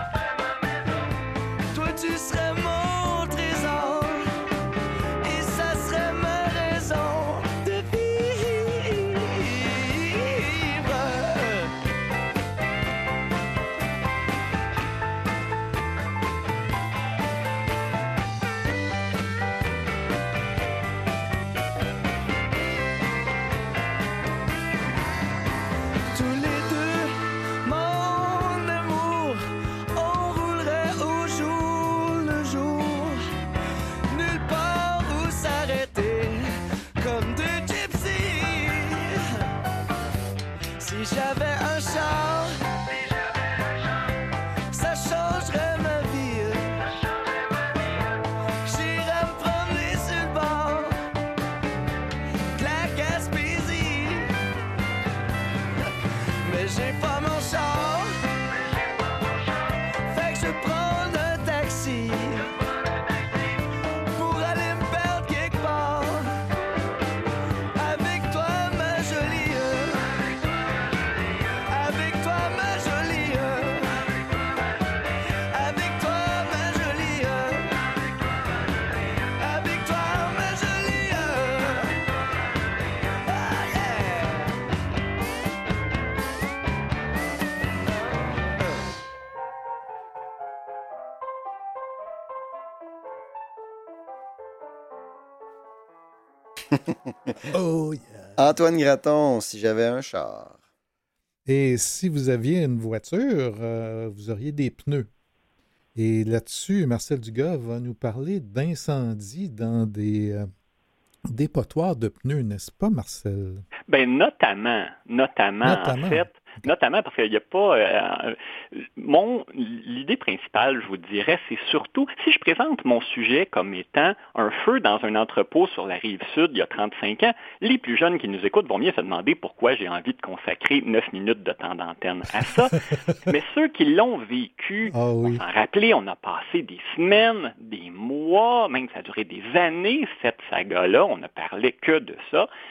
Toi, tu serais mon trésor. Et ça serait ma raison de vivre. Tous les deux, mon amour, on roulerait au jour le jour. Nulle part où s'arrêter, comme deux gypsies. Si j'avais un char, ça changerait ma vie. J'irais me promener sur le bord de la Gaspésie. Mais j'ai pas mon char, fait que je prends un taxi pour aller me perdre quelque part. Avec toi, ma jolie. Avec toi, ma jolie. Avec toi, ma jolie. Avec toi, ma jolie. Ah, yeah. Oh yeah! Antoine Graton, si j'avais un char. Et si vous aviez une voiture, euh, vous auriez des pneus. Et là-dessus, Marcel Dugas va nous parler d'incendie dans des euh, dépotoirs de pneus, n'est-ce pas, Marcel? Bien, notamment, notamment, Notamment. en fait, notamment parce qu'il n'y a pas... Euh, mon l'idée principale, je vous dirais, c'est surtout, si je présente mon sujet comme étant un feu dans un entrepôt sur la rive sud il y a trente-cinq ans, les plus jeunes qui nous écoutent vont bien se demander pourquoi j'ai envie de consacrer neuf minutes de temps d'antenne à ça. Mais ceux qui l'ont vécu, Ah oui. on s'en rappelait, on a passé des semaines, des mois, même ça a duré des années, cette saga-là, on ne parlait que de ça.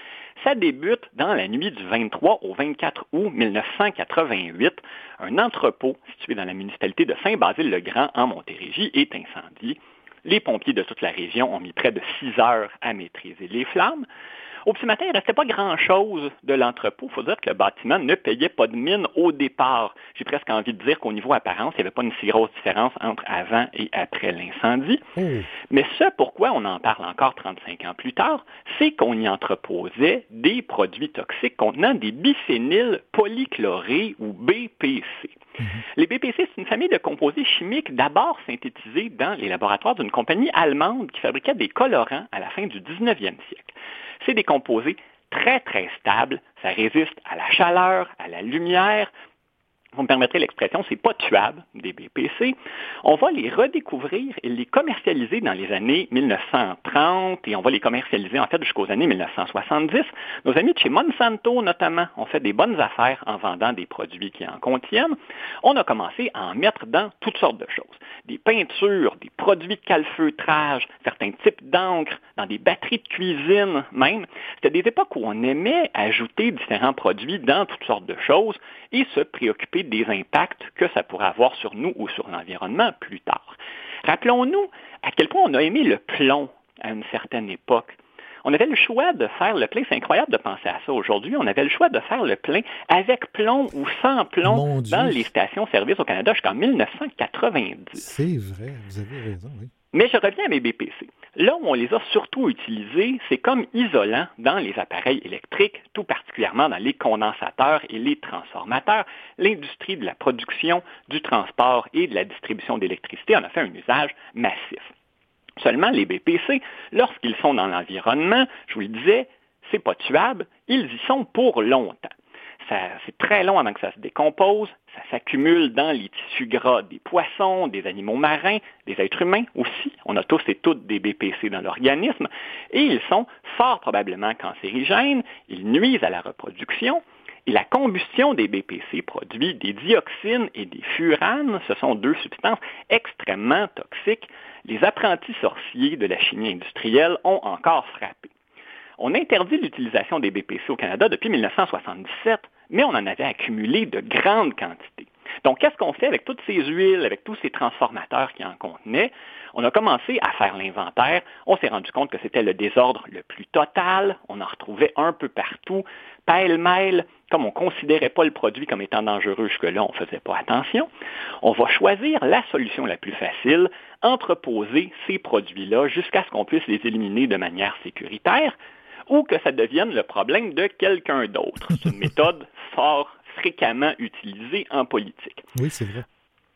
Ça débute dans la nuit du vingt-trois au vingt-quatre août mille neuf cent quatre-vingt-huit. Un entrepôt situé dans la municipalité de Saint-Basile-le-Grand en Montérégie est incendié. Les pompiers de toute la région ont mis près de six heures à maîtriser les flammes. Au petit matin, il ne restait pas grand-chose de l'entrepôt. Il faut dire que le bâtiment ne payait pas de mine au départ. J'ai presque envie de dire qu'au niveau apparence, il n'y avait pas une si grosse différence entre avant et après l'incendie. Mmh. Mais ce pourquoi on en parle encore trente-cinq ans plus tard, c'est qu'on y entreposait des produits toxiques contenant des biphényles polychlorés ou B P C. Mmh. Les B P C, c'est une famille de composés chimiques d'abord synthétisés dans les laboratoires d'une compagnie allemande qui fabriquait des colorants à la fin du dix-neuvième siècle. C'est des composés très, très stables. Ça résiste à la chaleur, à la lumière. Vous me permettrez l'expression, c'est pas tuable, des B P C. On va les redécouvrir et les commercialiser dans les années mille neuf cent trente et on va les commercialiser en fait jusqu'aux années mille neuf cent soixante-dix. Nos amis de chez Monsanto, notamment, ont fait des bonnes affaires en vendant des produits qui en contiennent. On a commencé à en mettre dans toutes sortes de choses. Des peintures, des produits de calfeutrage, certains types d'encre, dans des batteries de cuisine même. C'était des époques où on aimait ajouter différents produits dans toutes sortes de choses et se préoccuper des impacts que ça pourrait avoir sur nous ou sur l'environnement plus tard. Rappelons-nous à quel point on a aimé le plomb à une certaine époque. On avait le choix de faire le plein, c'est incroyable de penser à ça aujourd'hui, on avait le choix de faire le plein avec plomb ou sans plomb dans les stations-service au Canada jusqu'en mille neuf cent quatre-vingt-dix. C'est vrai, vous avez raison, oui. Mais je reviens à mes B P C. Là où on les a surtout utilisés, c'est comme isolants dans les appareils électriques, tout particulièrement dans les condensateurs et les transformateurs. L'industrie de la production, du transport et de la distribution d'électricité en a fait un usage massif. Seulement, les B P C, lorsqu'ils sont dans l'environnement, je vous le disais, c'est pas tuable, ils y sont pour longtemps. Ça, c'est très long avant que ça se décompose, ça s'accumule dans les tissus gras des poissons, des animaux marins, des êtres humains aussi. On a tous et toutes des B P C dans l'organisme et ils sont fort probablement cancérigènes, ils nuisent à la reproduction et la combustion des B P C produit des dioxines et des furanes. Ce sont deux substances extrêmement toxiques. Les apprentis sorciers de la chimie industrielle ont encore frappé. On interdit l'utilisation des B P C au Canada depuis mille neuf cent soixante-dix-sept, mais on en avait accumulé de grandes quantités. Donc, qu'est-ce qu'on fait avec toutes ces huiles, avec tous ces transformateurs qui en contenaient? On a commencé à faire l'inventaire. On s'est rendu compte que c'était le désordre le plus total. On en retrouvait un peu partout, pêle-mêle. Comme on ne considérait pas le produit comme étant dangereux jusque-là, on ne faisait pas attention. On va choisir la solution la plus facile, entreposer ces produits-là jusqu'à ce qu'on puisse les éliminer de manière sécuritaire ou que ça devienne le problème de quelqu'un d'autre. C'est une méthode fort fréquemment utilisée en politique. Oui, c'est vrai.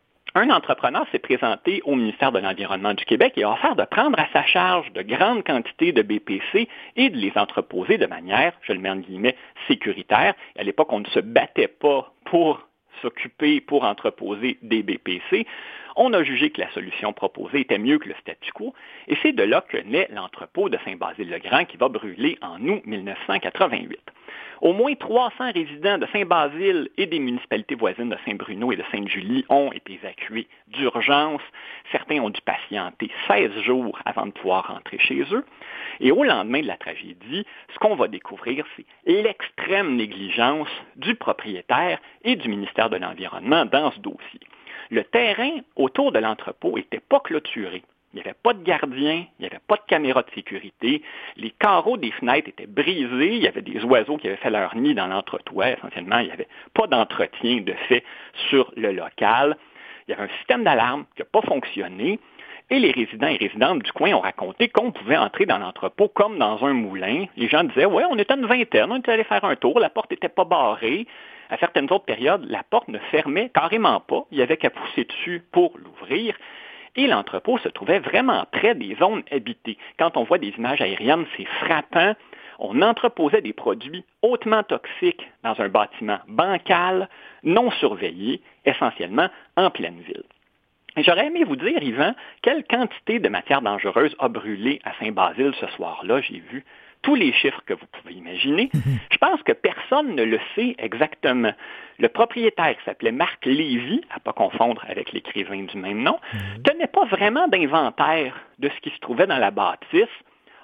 Un entrepreneur s'est présenté au ministère de l'Environnement du Québec et a offert de prendre à sa charge de grandes quantités de B P C et de les entreposer de manière, je le mets en guillemets, sécuritaire. À l'époque, on ne se battait pas pour s'occuper, pour entreposer des B P C. On a jugé que la solution proposée était mieux que le statu quo, et c'est de là que naît l'entrepôt de Saint-Basile-le-Grand qui va brûler en août mille neuf cent quatre-vingt-huit. Au moins trois cents résidents de Saint-Basile et des municipalités voisines de Saint-Bruno et de Sainte-Julie ont été évacués d'urgence. Certains ont dû patienter seize jours avant de pouvoir rentrer chez eux. Et au lendemain de la tragédie, ce qu'on va découvrir, c'est l'extrême négligence du propriétaire et du ministère de l'Environnement dans ce dossier. Le terrain autour de l'entrepôt n'était pas clôturé. Il n'y avait pas de gardien, il n'y avait pas de caméra de sécurité. Les carreaux des fenêtres étaient brisés. Il y avait des oiseaux qui avaient fait leur nid dans l'entretoit. Essentiellement, il n'y avait pas d'entretien de fait sur le local. Il y avait un système d'alarme qui n'a pas fonctionné. Et les résidents et résidentes du coin ont raconté qu'on pouvait entrer dans l'entrepôt comme dans un moulin. Les gens disaient, ouais, on était une vingtaine, on était allé faire un tour, la porte n'était pas barrée. À certaines autres périodes, la porte ne fermait carrément pas. Il y avait qu'à pousser dessus pour l'ouvrir. Et l'entrepôt se trouvait vraiment près des zones habitées. Quand on voit des images aériennes, c'est frappant. On entreposait des produits hautement toxiques dans un bâtiment bancal, non surveillé, essentiellement en pleine ville. Et j'aurais aimé vous dire, Yvan, quelle quantité de matière dangereuse a brûlé à Saint-Basile ce soir-là. J'ai vu tous les chiffres que vous pouvez imaginer. Je pense que personne ne le sait exactement. Le propriétaire, qui s'appelait Marc Lévy, à ne pas confondre avec l'écrivain du même nom, tenait pas vraiment d'inventaire de ce qui se trouvait dans la bâtisse.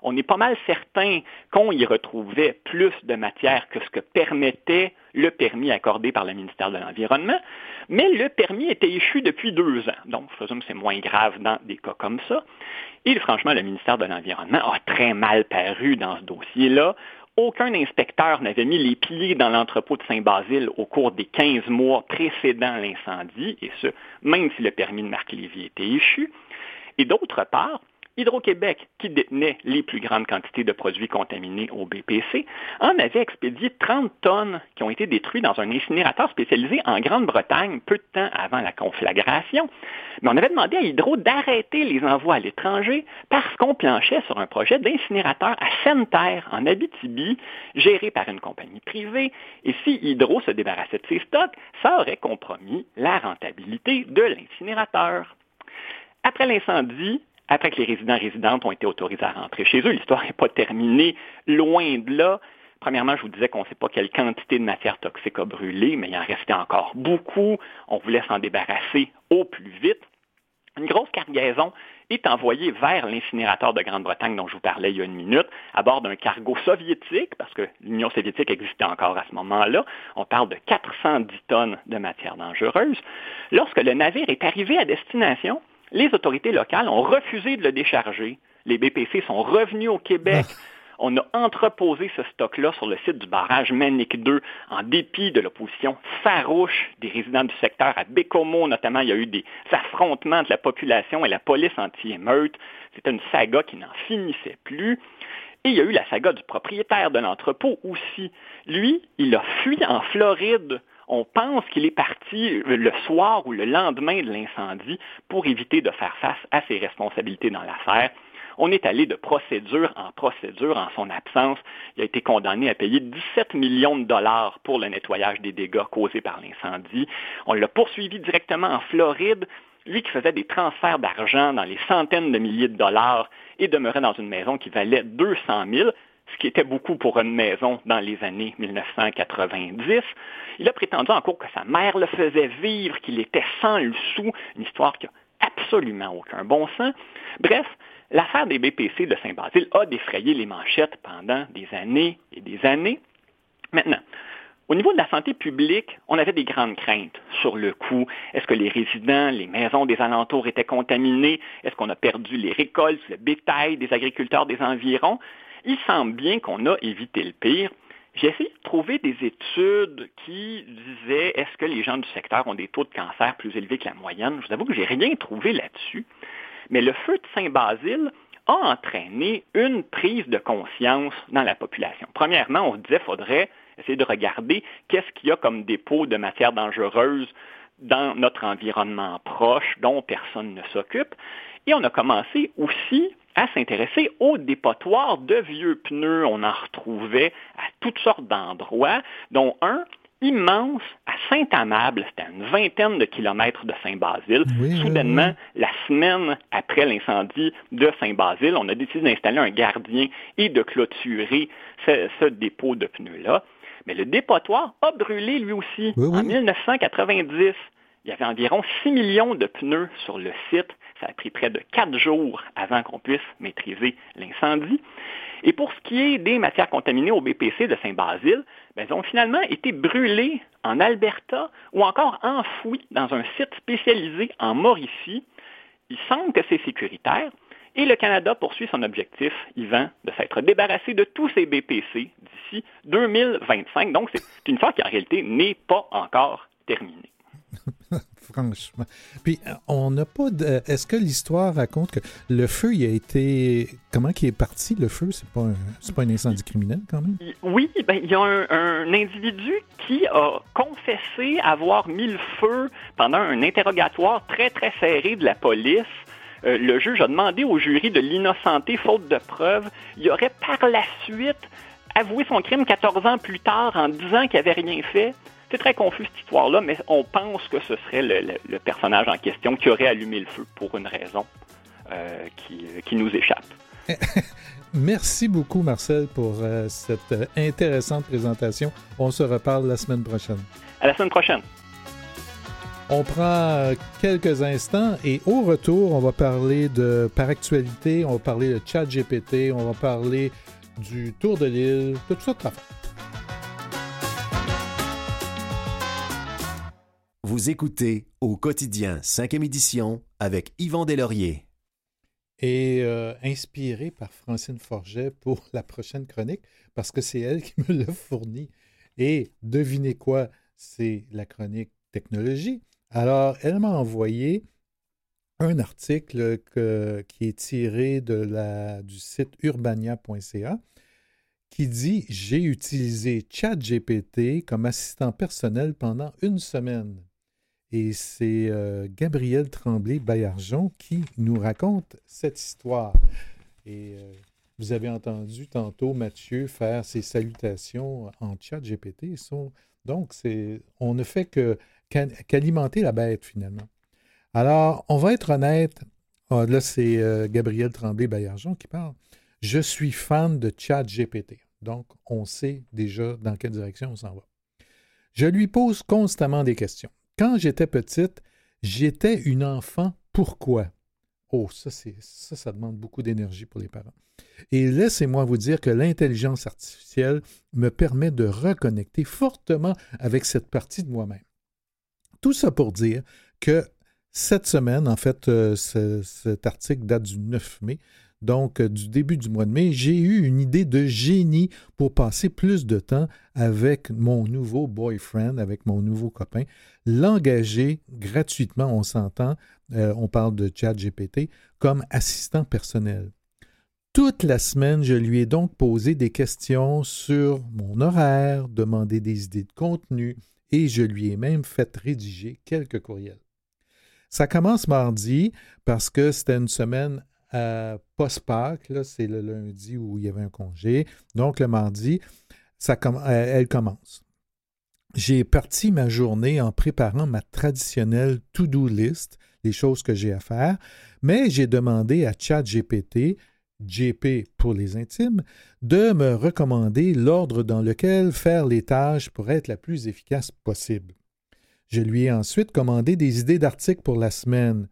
on est pas mal certain qu'on y retrouvait plus de matière que ce que permettait le permis accordé par le ministère de l'Environnement, mais le permis était échu depuis deux ans. Donc, je présume que c'est moins grave dans des cas comme ça. Et franchement, le ministère de l'Environnement a très mal paru dans ce dossier-là. Aucun inspecteur n'avait mis les pieds dans l'entrepôt de Saint-Basile au cours des quinze mois précédant l'incendie, et ce, même si le permis de Marc Lévy était échu. Et d'autre part, Hydro-Québec, qui détenait les plus grandes quantités de produits contaminés au B P C, en avait expédié trente tonnes qui ont été détruites dans un incinérateur spécialisé en Grande-Bretagne peu de temps avant la conflagration. Mais on avait demandé à Hydro d'arrêter les envois à l'étranger parce qu'on planchait sur un projet d'incinérateur à Sainte-Terre, en Abitibi, géré par une compagnie privée. Et si Hydro se débarrassait de ses stocks, ça aurait compromis la rentabilité de l'incinérateur. Après l'incendie, après que les résidents et résidentes ont été autorisés à rentrer chez eux, l'histoire n'est pas terminée, loin de là. Premièrement, je vous disais qu'on ne sait pas quelle quantité de matière toxique a brûlé, mais il en restait encore beaucoup. On voulait s'en débarrasser au plus vite. Une grosse cargaison est envoyée vers l'incinérateur de Grande-Bretagne dont je vous parlais il y a une minute, à bord d'un cargo soviétique, parce que l'Union soviétique existait encore à ce moment-là. On parle de quatre cent dix tonnes de matière dangereuse. Lorsque le navire est arrivé à destination, les autorités locales ont refusé de le décharger. Les B P C sont revenus au Québec. On a entreposé ce stock-là sur le site du barrage Manic deux en dépit de l'opposition farouche des résidents du secteur. À Bécomo, notamment, il y a eu des affrontements entre la population et la police anti-émeute. C'était une saga qui n'en finissait plus. Et il y a eu la saga du propriétaire de l'entrepôt aussi. Lui, il a fui en Floride. On pense qu'il est parti le soir ou le lendemain de l'incendie pour éviter de faire face à ses responsabilités dans l'affaire. On est allé de procédure en procédure en son absence. Il a été condamné à payer dix-sept millions de dollars pour le nettoyage des dégâts causés par l'incendie. On l'a poursuivi directement en Floride. Lui qui faisait des transferts d'argent dans les centaines de milliers de dollars et demeurait dans une maison qui valait deux cent mille, ce qui était beaucoup pour une maison dans les années mille neuf cent quatre-vingt-dix. Il a prétendu en cours que sa mère le faisait vivre, qu'il était sans le sou, une histoire qui n'a absolument aucun bon sens. Bref, l'affaire des B P C de Saint-Basile a défrayé les manchettes pendant des années et des années. Maintenant, au niveau de la santé publique, on avait des grandes craintes sur le coup. Est-ce que les résidents, les maisons des alentours étaient contaminées? Est-ce qu'on a perdu les récoltes, le bétail des agriculteurs des environs? Il semble bien qu'on a évité le pire. J'ai essayé de trouver des études qui disaient est-ce que les gens du secteur ont des taux de cancer plus élevés que la moyenne. Je vous avoue que j'ai rien trouvé là-dessus. Mais le feu de Saint-Basile a entraîné une prise de conscience dans la population. Premièrement, on se disait qu'il faudrait essayer de regarder qu'est-ce qu'il y a comme dépôt de matière dangereuse dans notre environnement proche dont personne ne s'occupe. Et on a commencé aussi à s'intéresser aux dépotoirs de vieux pneus. On en retrouvait à toutes sortes d'endroits, dont un immense à Saint-Amable, c'était à une vingtaine de kilomètres de Saint-Basile. Oui, Soudainement, oui. La semaine après l'incendie de Saint-Basile, on a décidé d'installer un gardien et de clôturer ce, ce dépôt de pneus-là. Mais le dépotoir a brûlé lui aussi. Oui, oui. En mille neuf cent quatre-vingt-dix, il y avait environ six millions de pneus sur le site. Ça a pris près de quatre jours avant qu'on puisse maîtriser l'incendie. Et pour ce qui est des matières contaminées au B P C de Saint-Basile, ben, elles ont finalement été brûlées en Alberta ou encore enfouies dans un site spécialisé en Mauricie. Il semble que c'est sécuritaire. Et le Canada poursuit son objectif, Yvan, de s'être débarrassé de tous ces B P C d'ici deux mille vingt-cinq. Donc, c'est une histoire qui, en réalité, n'est pas encore terminée. Franchement. Puis, on n'a pas de... Est-ce que l'histoire raconte que le feu, il a été... Comment il est parti, le feu? C'est pas un, c'est pas un incendie criminel, quand même? Oui, ben, il y a un, un individu qui a confessé avoir mis le feu pendant un interrogatoire très, très serré de la police. Euh, le juge a demandé au jury de l'innocenter faute de preuves. Il aurait par la suite avoué son crime quatorze ans plus tard en disant qu'il n'avait rien fait. C'est très confus cette histoire-là, mais on pense que ce serait le, le, le personnage en question qui aurait allumé le feu pour une raison euh, qui, qui nous échappe. Merci beaucoup, Marcel, pour euh, cette euh, intéressante présentation. On se reparle la semaine prochaine. À la semaine prochaine. On prend quelques instants et au retour, on va parler de, par actualité, on va parler de ChatGPT, on va parler du Tour de l'île, de tout ça de travail. Vous écoutez Au quotidien cinquième édition avec Yvan Deslauriers. Et euh, inspiré par Francine Forget pour la prochaine chronique, parce que c'est elle qui me l'a fourni. Et devinez quoi, c'est la chronique technologie. Alors, elle m'a envoyé un article que, qui est tiré de la, du site urbania point c a qui dit « J'ai utilisé ChatGPT comme assistant personnel pendant une semaine ». Et c'est euh, Gabriel Tremblay-Baillargeon qui nous raconte cette histoire. Et euh, vous avez entendu tantôt Mathieu faire ses salutations en ChatGPT. Sont, donc, c'est, on ne fait que, qu'alimenter la bête, finalement. Alors, on va être honnête. Oh, là, c'est euh, Gabriel Tremblay-Baillargeon qui parle. « Je suis fan de ChatGPT. » Donc, on sait déjà dans quelle direction on s'en va. « Je lui pose constamment des questions. Quand j'étais petite, j'étais une enfant. Pourquoi? » Oh, ça, c'est, ça, ça demande beaucoup d'énergie pour les parents. Et laissez-moi vous dire que l'intelligence artificielle me permet de reconnecter fortement avec cette partie de moi-même. Tout ça pour dire que cette semaine, en fait, euh, ce, cet article date du neuf mai, donc euh, du début du mois de mai, j'ai eu une idée de génie pour passer plus de temps avec mon nouveau boyfriend, avec mon nouveau copain, l'engager gratuitement, on s'entend, euh, on parle de ChatGPT, comme assistant personnel. Toute la semaine, je lui ai donc posé des questions sur mon horaire, demandé des idées de contenu et je lui ai même fait rédiger quelques courriels. Ça commence mardi parce que c'était une semaine euh, post-Pâques, là, c'est le lundi où il y avait un congé. Donc le mardi, ça com- elle commence. J'ai parti ma journée en préparant ma traditionnelle to-do list, les choses que j'ai à faire, mais j'ai demandé à ChatGPT, J P pour les intimes, de me recommander l'ordre dans lequel faire les tâches pour être la plus efficace possible. Je lui ai ensuite commandé des idées d'articles pour la semaine.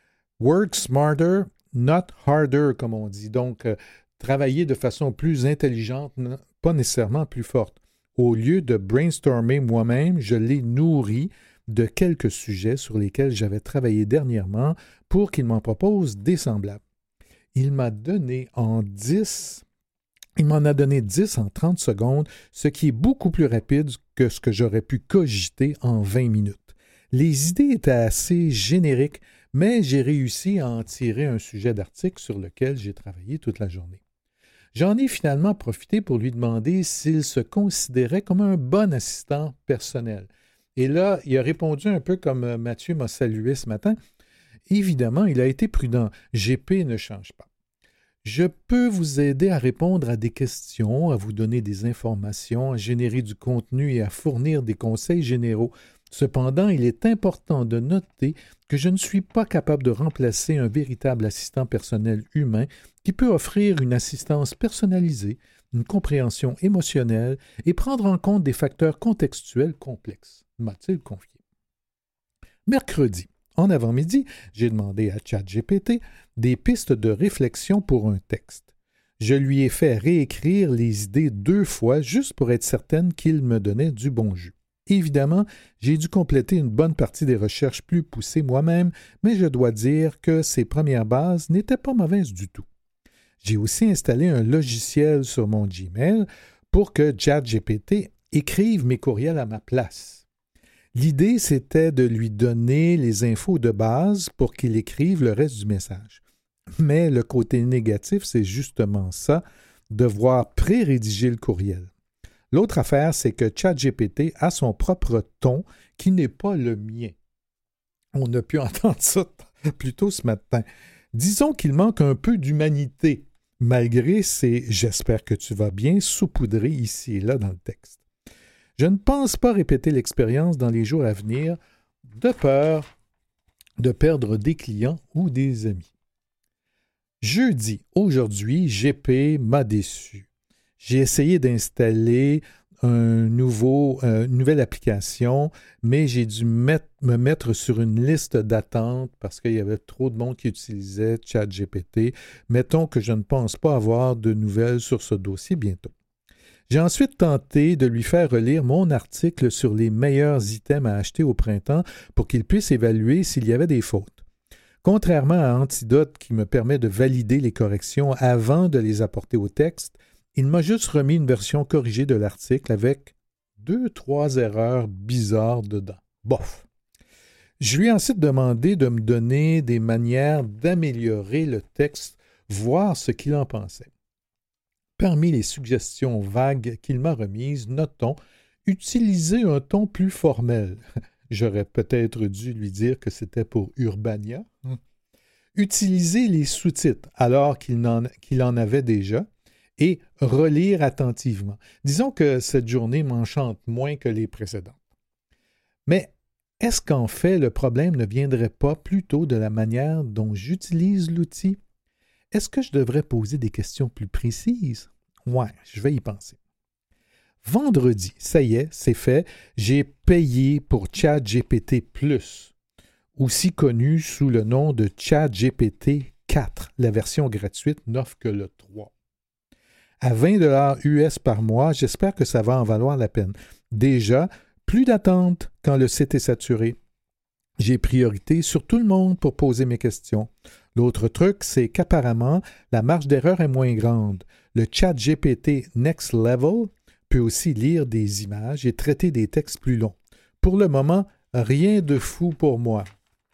Work smarter, not harder, comme on dit. Donc, euh, travailler de façon plus intelligente, pas nécessairement plus forte. Au lieu de brainstormer moi-même, je l'ai nourri de quelques sujets sur lesquels j'avais travaillé dernièrement pour qu'il m'en propose des semblables. Il m'a donné en dix, il m'en a donné dix en trente secondes, ce qui est beaucoup plus rapide que ce que j'aurais pu cogiter en vingt minutes. Les idées étaient assez génériques, mais j'ai réussi à en tirer un sujet d'article sur lequel j'ai travaillé toute la journée. J'en ai finalement profité pour lui demander s'il se considérait comme un bon assistant personnel. Et là, il a répondu un peu comme Mathieu m'a salué ce matin. Évidemment, il a été prudent. G P ne change pas. Je peux vous aider à répondre à des questions, à vous donner des informations, à générer du contenu et à fournir des conseils généraux. Cependant, il est important de noter que je ne suis pas capable de remplacer un véritable assistant personnel humain qui peut offrir une assistance personnalisée, une compréhension émotionnelle et prendre en compte des facteurs contextuels complexes, m'a-t-il confié. Mercredi, en avant-midi, j'ai demandé à ChatGPT des pistes de réflexion pour un texte. Je lui ai fait réécrire les idées deux fois juste pour être certaine qu'il me donnait du bon jus. Évidemment, j'ai dû compléter une bonne partie des recherches plus poussées moi-même, mais je dois dire que ces premières bases n'étaient pas mauvaises du tout. J'ai aussi installé un logiciel sur mon Gmail pour que ChatGPT écrive mes courriels à ma place. L'idée, c'était de lui donner les infos de base pour qu'il écrive le reste du message. Mais le côté négatif, c'est justement ça, devoir pré-rédiger le courriel. L'autre affaire, c'est que ChatGPT a son propre ton qui n'est pas le mien. On a pu entendre ça plus tôt ce matin. Disons qu'il manque un peu d'humanité, malgré ces « j'espère que tu vas bien » saupoudrés ici et là dans le texte. Je ne pense pas répéter l'expérience dans les jours à venir, de peur de perdre des clients ou des amis. Jeudi, aujourd'hui, G P m'a déçu. J'ai essayé d'installer un nouveau, euh, une nouvelle application, mais j'ai dû mettre, me mettre sur une liste d'attente parce qu'il y avait trop de monde qui utilisait ChatGPT. Mettons que je ne pense pas avoir de nouvelles sur ce dossier bientôt. J'ai ensuite tenté de lui faire relire mon article sur les meilleurs items à acheter au printemps pour qu'il puisse évaluer s'il y avait des fautes. Contrairement à Antidote qui me permet de valider les corrections avant de les apporter au texte, il m'a juste remis une version corrigée de l'article avec deux, trois erreurs bizarres dedans. Bof! Je lui ai ensuite demandé de me donner des manières d'améliorer le texte, voir ce qu'il en pensait. Parmi les suggestions vagues qu'il m'a remises, notons « utiliser un ton plus formel ». J'aurais peut-être dû lui dire que c'était pour Urbania. Utiliser les sous-titres alors qu'il n'en, qu'il en avait déjà et relire attentivement. Disons que cette journée m'enchante moins que les précédentes. Mais est-ce qu'en fait le problème ne viendrait pas plutôt de la manière dont j'utilise l'outil? Est-ce que je devrais poser des questions plus précises? Ouais, je vais y penser. Vendredi, ça y est, c'est fait, j'ai payé pour ChatGPT plus, aussi connu sous le nom de ChatGPT quatre. La version gratuite n'offre que le trois. À vingt dollars U S par mois, j'espère que ça va en valoir la peine. Déjà, plus d'attente quand le site est saturé. J'ai priorité sur tout le monde pour poser mes questions. L'autre truc, c'est qu'apparemment, la marge d'erreur est moins grande. Le ChatGPT Next Level peut aussi lire des images et traiter des textes plus longs. Pour le moment, rien de fou pour moi.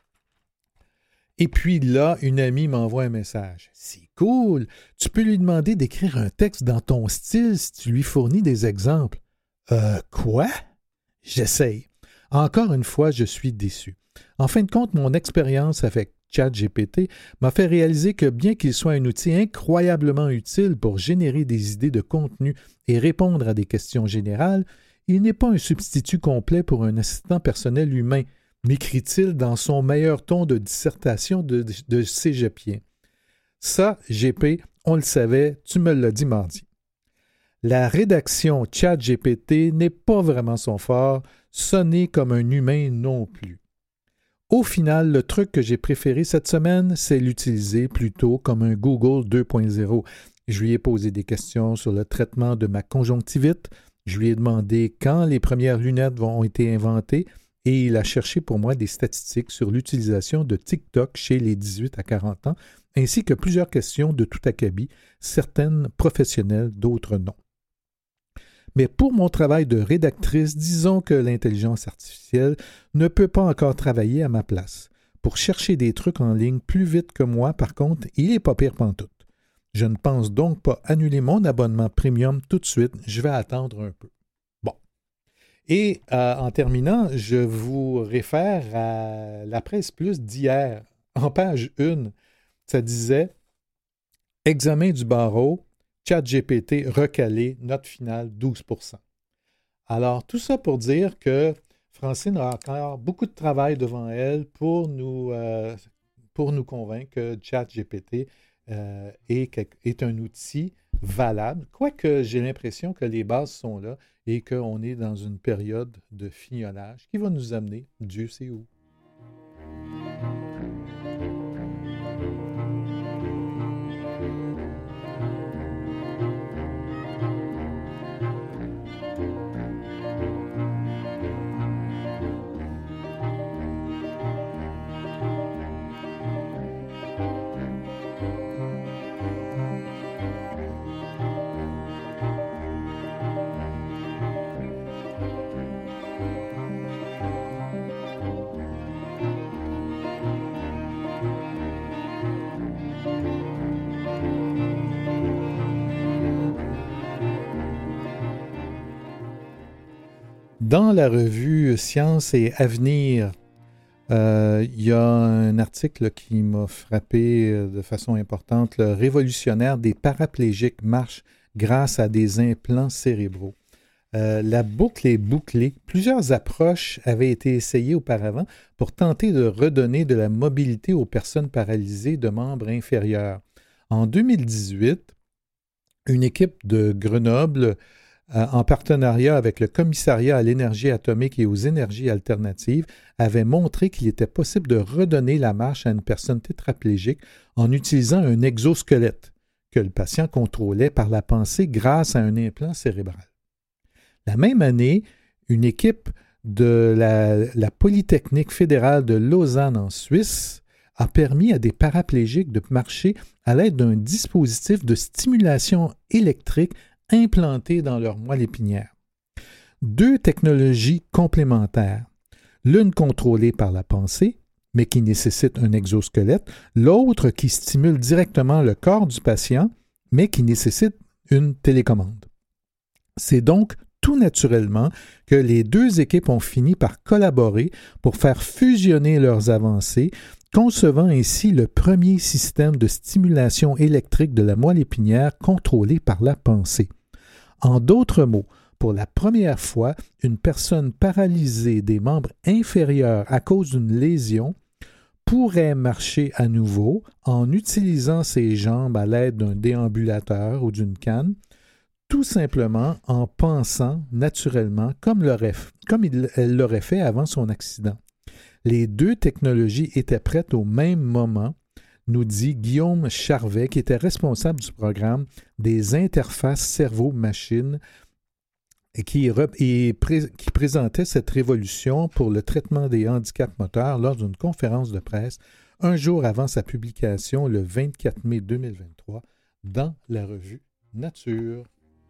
Et puis là, une amie m'envoie un message. « C'est cool! Tu peux lui demander d'écrire un texte dans ton style si tu lui fournis des exemples. » Euh, quoi? J'essaye. Encore une fois, je suis déçu. En fin de compte, mon expérience avec ChatGPT m'a fait réaliser que bien qu'il soit un outil incroyablement utile pour générer des idées de contenu et répondre à des questions générales, il n'est pas un substitut complet pour un assistant personnel humain, m'écrit-il dans son meilleur ton de dissertation de, de cégepien. Ça, G P, on le savait, tu me l'as dit mardi. La rédaction ChatGPT n'est pas vraiment son fort, sonner comme un humain non plus. Au final, le truc que j'ai préféré cette semaine, c'est l'utiliser plutôt comme un Google deux point zéro. Je lui ai posé des questions sur le traitement de ma conjonctivite, je lui ai demandé quand les premières lunettes ont été inventées et il a cherché pour moi des statistiques sur l'utilisation de TikTok chez les dix-huit à quarante ans, ainsi que plusieurs questions de tout acabit, certaines professionnelles, d'autres non. Mais pour mon travail de rédactrice, disons que l'intelligence artificielle ne peut pas encore travailler à ma place. Pour chercher des trucs en ligne plus vite que moi, par contre, il n'est pas pire pantoute. Je ne pense donc pas annuler mon abonnement premium tout de suite, je vais attendre un peu. Bon. Et euh, en terminant, je vous réfère à la Presse Plus d'hier. En page un, ça disait « Examen du barreau ». ChatGPT recalé, note finale douze pour cent. Alors, tout ça pour dire que Francine a encore beaucoup de travail devant elle pour nous, euh, pour nous convaincre que ChatGPT euh, est, est un outil valable, quoique j'ai l'impression que les bases sont là et qu'on est dans une période de fignolage qui va nous amener, Dieu sait où. Dans la revue Science et Avenir, euh, il y a un article qui m'a frappé de façon importante. Le révolutionnaire des paraplégiques marche grâce à des implants cérébraux. Euh, la boucle est bouclée. Plusieurs approches avaient été essayées auparavant pour tenter de redonner de la mobilité aux personnes paralysées de membres inférieurs. En deux mille dix-huit, une équipe de Grenoble euh, en partenariat avec le Commissariat à l'énergie atomique et aux énergies alternatives, avait montré qu'il était possible de redonner la marche à une personne tétraplégique en utilisant un exosquelette que le patient contrôlait par la pensée grâce à un implant cérébral. La même année, une équipe de la, la Polytechnique fédérale de Lausanne en Suisse a permis à des paraplégiques de marcher à l'aide d'un dispositif de stimulation électrique implanté dans leur moelle épinière. Deux technologies complémentaires, l'une contrôlée par la pensée, mais qui nécessite un exosquelette, l'autre qui stimule directement le corps du patient, mais qui nécessite une télécommande. C'est donc tout naturellement que les deux équipes ont fini par collaborer pour faire fusionner leurs avancées, concevant ainsi le premier système de stimulation électrique de la moelle épinière contrôlé par la pensée. En d'autres mots, pour la première fois, une personne paralysée des membres inférieurs à cause d'une lésion pourrait marcher à nouveau en utilisant ses jambes à l'aide d'un déambulateur ou d'une canne, tout simplement en pensant naturellement comme, l'aurait, comme il, elle l'aurait fait avant son accident. Les deux technologies étaient prêtes au même moment, nous dit Guillaume Charvet, qui était responsable du programme des interfaces cerveau-machine et qui, et pré, qui présentait cette révolution pour le traitement des handicaps moteurs lors d'une conférence de presse un jour avant sa publication le vingt-quatre mai deux mille vingt-trois dans la revue Nature.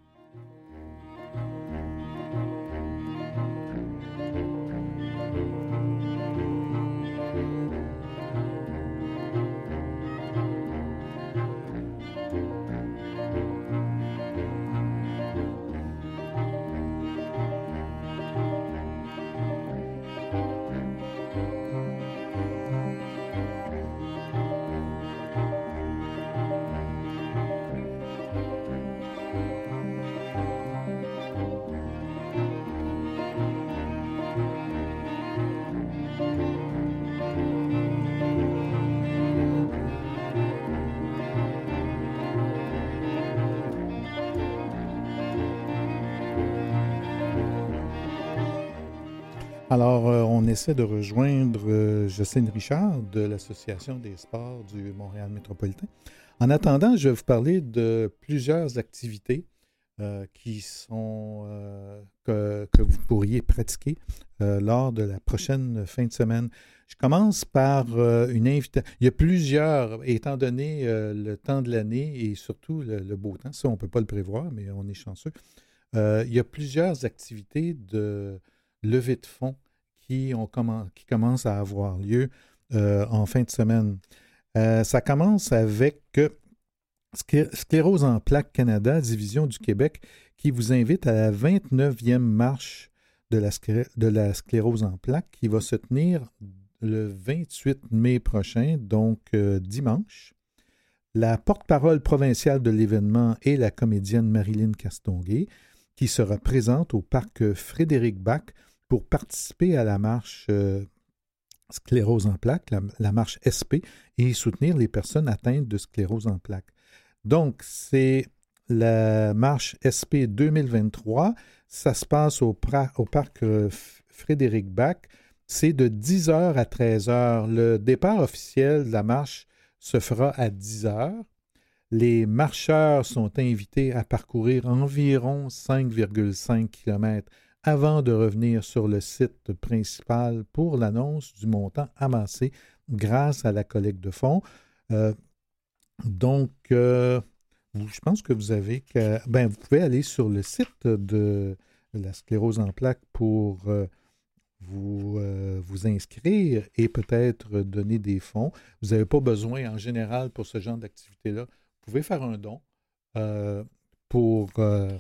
Alors, euh, on essaie de rejoindre euh, Jocelyne Richard de l'Association des sports du Montréal métropolitain. En attendant, je vais vous parler de plusieurs activités euh, qui sont, euh, que, que vous pourriez pratiquer euh, lors de la prochaine fin de semaine. Je commence par euh, une invitation. Il y a plusieurs, étant donné euh, le temps de l'année et surtout le, le beau temps, ça on ne peut pas le prévoir, mais on est chanceux. Euh, il y a plusieurs activités de levée de fonds qui, ont comm- qui commencent à avoir lieu euh, en fin de semaine. Euh, ça commence avec euh, Sclérose en plaques Canada, division du Québec, qui vous invite à la vingt-neuvième marche de la, sclé- de la sclérose en plaques qui va se tenir le vingt-huit mai prochain, donc euh, dimanche. La porte-parole provinciale de l'événement est la comédienne Marilyn Castonguay, qui sera présente au parc Frédéric-Bach pour participer à la marche euh, sclérose en plaques, la, la marche S P, et soutenir les personnes atteintes de sclérose en plaques. Donc, c'est la marche S P deux mille vingt-trois. Ça se passe au, pra- au parc euh, Frédéric-Bach. C'est de dix heures à treize heures. Le départ officiel de la marche se fera à dix heures. Les marcheurs sont invités à parcourir environ cinq virgule cinq kilomètres avant de revenir sur le site principal pour l'annonce du montant amassé grâce à la collecte de fonds. Euh, donc, euh, je pense que vous avez... Que, ben, vous pouvez aller sur le site de la sclérose en plaques pour euh, vous, euh, vous inscrire et peut-être donner des fonds. Vous n'avez pas besoin, en général, pour ce genre d'activité-là, vous pouvez faire un don euh, pour, euh,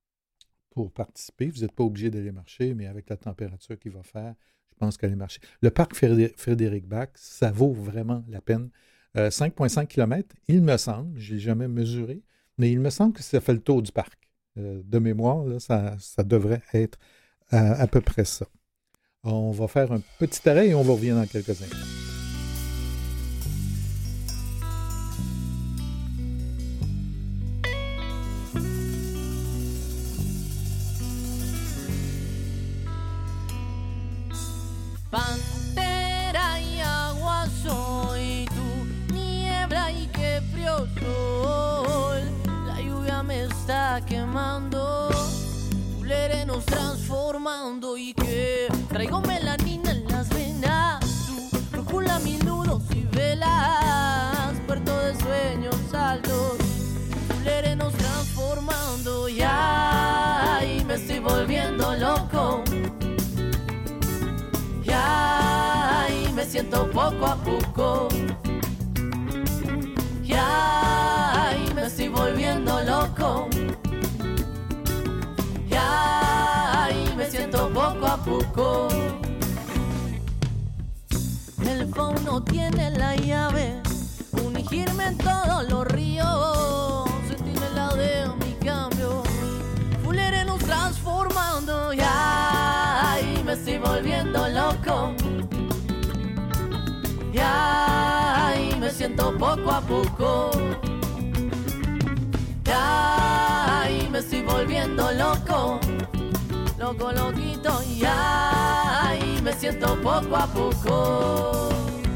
pour participer. Vous n'êtes pas obligé d'aller marcher, mais avec la température qu'il va faire, je pense qu'aller marcher. Le parc Frédéric-Bach, ça vaut vraiment la peine. Euh, cinq virgule cinq kilomètres, il me semble, je n'ai jamais mesuré, mais il me semble que ça fait le tour du parc. Euh, de mémoire, là, ça, ça devrait être à, à peu près ça. On va faire un petit arrêt et on va revenir dans quelques instants. está quemando, fulere nos transformando y que traigo melanina en las venas, su brújula, mil nudos y velas, puerto de sueños altos, fulere nos transformando ya y me estoy volviendo loco. Ya y me siento poco a poco. Ya y me estoy volviendo loco. Ya y me siento poco a poco. El fauno tiene la llave, unigirme en todos los ríos. Sentirme el ladeo, mi cambio. Fulere nos transformando ya y me estoy volviendo loco. Ya y me siento poco a poco. Ya y me estoy volviendo loco. Loco, loquito, ya y me siento poco a poco.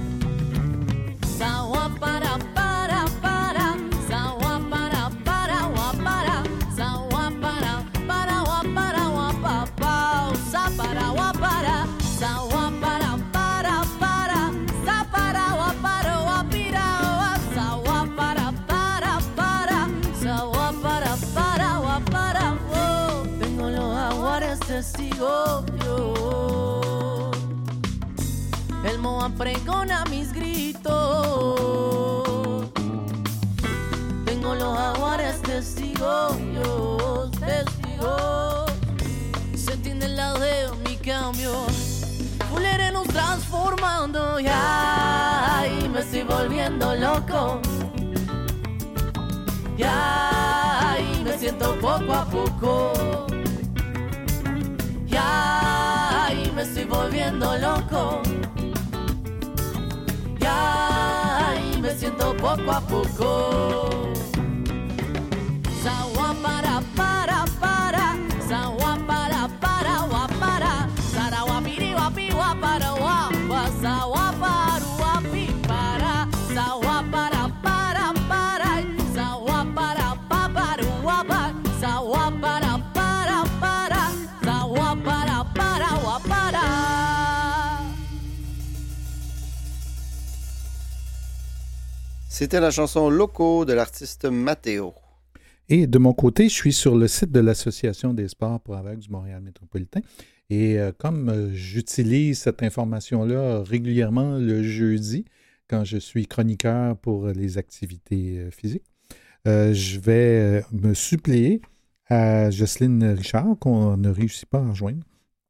Sawa para para para, sawa para para wa para, sawa para para wa para wa pa pa, sa para wa para, sawa para para para, sa para wa para wa pira wa, sawa para para para, sawa para para wa para. Oh, tengo los jaguares testigos yo. El Moa pregona mis gritos. Tengo los jaguares testigos, yo, testigos. Se entiende el ladeo, mi cambio. Fulere nos transformando ya y me estoy volviendo loco. Ya y me siento poco a poco. Ya y me estoy volviendo loco. Ya y me siento poco a poco. Sawa para para para, sawa para para wa para, sarawa piri wa pi wa para wa, sawa para wa pi para, sawa para para para, sawa para pa para wa pa, sawa para para para, sawa para para wa para. C'était la chanson Loco de l'artiste Mathéo. Et de mon côté, je suis sur le site de l'Association des sports pour aveugles du Montréal métropolitain. Et euh, comme euh, j'utilise cette information-là régulièrement le jeudi, quand je suis chroniqueur pour les activités euh, physiques, euh, je vais euh, me suppléer à Jocelyne Richard, qu'on ne réussit pas à rejoindre,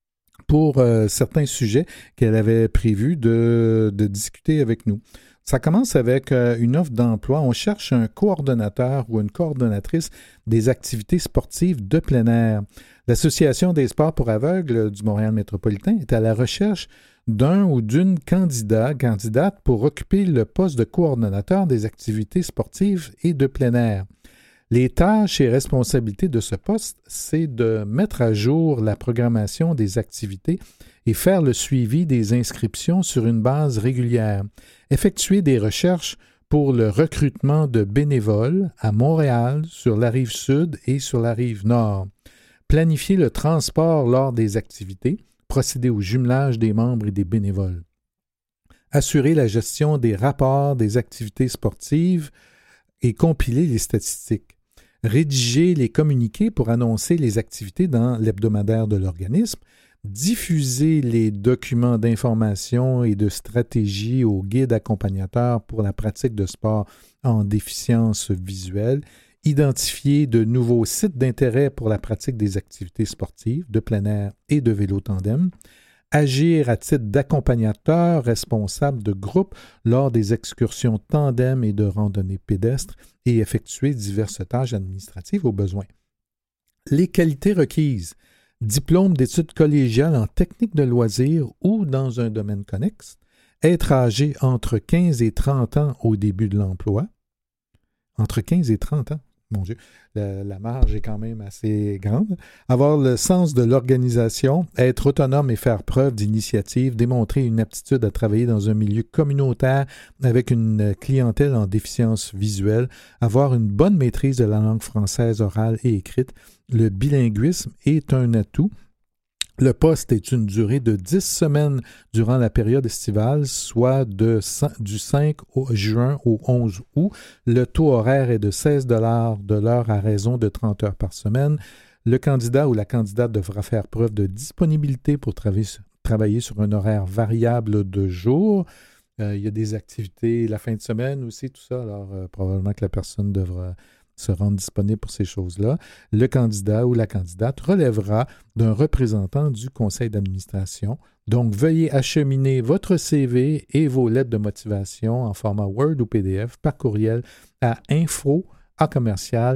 pour euh, certains sujets qu'elle avait prévu de, de discuter avec nous. Ça commence avec euh, une offre d'emploi. On cherche un coordonnateur ou une coordonnatrice des activités sportives de plein air. L'Association des sports pour aveugles du Montréal métropolitain est à la recherche d'un ou d'une candidat, candidate pour occuper le poste de coordonnateur des activités sportives et de plein air. Les tâches et responsabilités de ce poste, c'est de mettre à jour la programmation des activités et faire le suivi des inscriptions sur une base régulière, effectuer des recherches pour le recrutement de bénévoles à Montréal, sur la rive sud et sur la rive nord, planifier le transport lors des activités, procéder au jumelage des membres et des bénévoles, assurer la gestion des rapports des activités sportives et compiler les statistiques, rédiger les communiqués pour annoncer les activités dans l'hebdomadaire de l'organisme, diffuser les documents d'information et de stratégie au guide accompagnateur pour la pratique de sport en déficience visuelle, identifier de nouveaux sites d'intérêt pour la pratique des activités sportives de plein air et de vélo tandem, agir à titre d'accompagnateur responsable de groupe lors des excursions tandem et de randonnées pédestres et effectuer diverses tâches administratives au besoin. Les qualités requises: diplôme d'études collégiales en technique de loisirs ou dans un domaine connexe, être âgé entre quinze et trente ans au début de l'emploi, entre quinze et trente ans, mon Dieu, la, la marge est quand même assez grande. Avoir le sens de l'organisation, être autonome et faire preuve d'initiative, démontrer une aptitude à travailler dans un milieu communautaire avec une clientèle en déficience visuelle, avoir une bonne maîtrise de la langue française orale et écrite. Le bilinguisme est un atout. Le poste est une durée de dix semaines durant la période estivale, soit de, du cinq juin au onze août. Le taux horaire est de seize dollars de l'heure à raison de trente heures par semaine. Le candidat ou la candidate devra faire preuve de disponibilité pour travailler, travailler sur un horaire variable de jour. Euh, il y a des activités la fin de semaine aussi, tout ça. Alors, euh, probablement que la personne devra se rendre disponible pour ces choses-là. Le candidat ou la candidate relèvera d'un représentant du conseil d'administration. Donc, veuillez acheminer votre C V et vos lettres de motivation en format Word ou P D F par courriel à info à commercial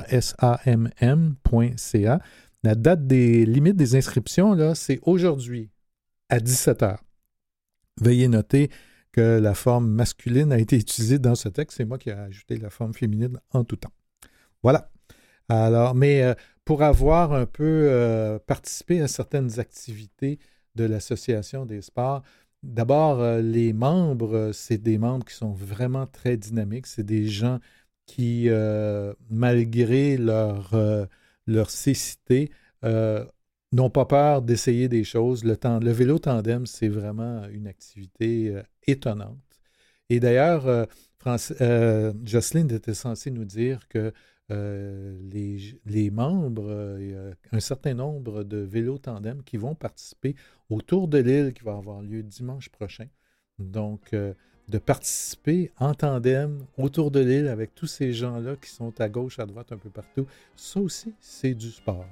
asamm point c a. La date des limites des inscriptions, là, c'est aujourd'hui à dix-sept heures. Veuillez noter que la forme masculine a été utilisée dans ce texte. C'est moi qui ai ajouté la forme féminine en tout temps. Voilà. Alors, mais euh, pour avoir un peu euh, participé à certaines activités de l'Association des sports, d'abord, euh, les membres, euh, c'est des membres qui sont vraiment très dynamiques. C'est des gens qui, euh, malgré leur, euh, leur cécité, euh, n'ont pas peur d'essayer des choses. Le, temps, le vélo tandem, c'est vraiment une activité euh, étonnante. Et d'ailleurs, euh, France, euh, Jocelyne était censée nous dire que euh, les, les membres, euh, il y a un certain nombre de vélos tandem qui vont participer au Tour de l'île qui va avoir lieu dimanche prochain. Donc, euh, de participer en tandem au Tour de l'île avec tous ces gens-là qui sont à gauche, à droite, un peu partout, ça aussi, c'est du sport.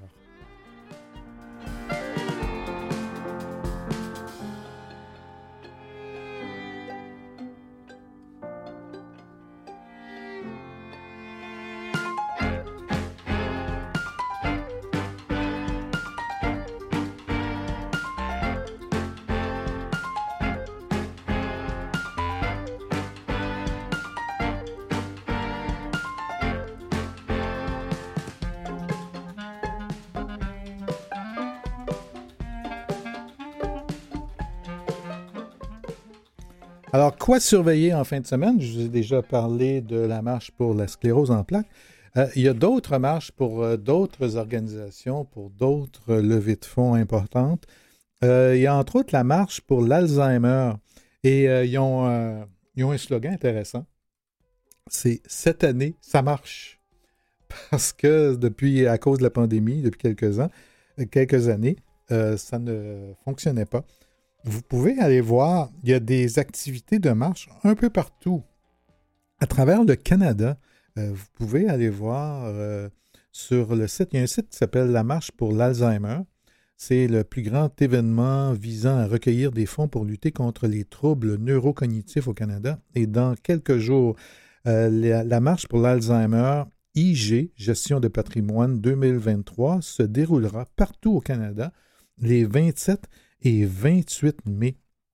Alors, quoi surveiller en fin de semaine? Je vous ai déjà parlé de la marche pour la sclérose en plaques. Euh, il y a d'autres marches pour euh, d'autres organisations, pour d'autres levées de fonds importantes. Euh, il y a entre autres la marche pour l'Alzheimer. Et euh, ils, ont, euh, ils ont un slogan intéressant. C'est « Cette année, ça marche ». Parce que depuis, à cause de la pandémie, depuis quelques ans, quelques années, euh, ça ne fonctionnait pas. Vous pouvez aller voir, il y a des activités de marche un peu partout. À travers le Canada, euh, vous pouvez aller voir euh, sur le site, il y a un site qui s'appelle La Marche pour l'Alzheimer. C'est le plus grand événement visant à recueillir des fonds pour lutter contre les troubles neurocognitifs au Canada. Et dans quelques jours, euh, la, la Marche pour l'Alzheimer I G, Gestion de patrimoine deux mille vingt-trois, se déroulera partout au Canada les vingt-sept et vingt-huit mai.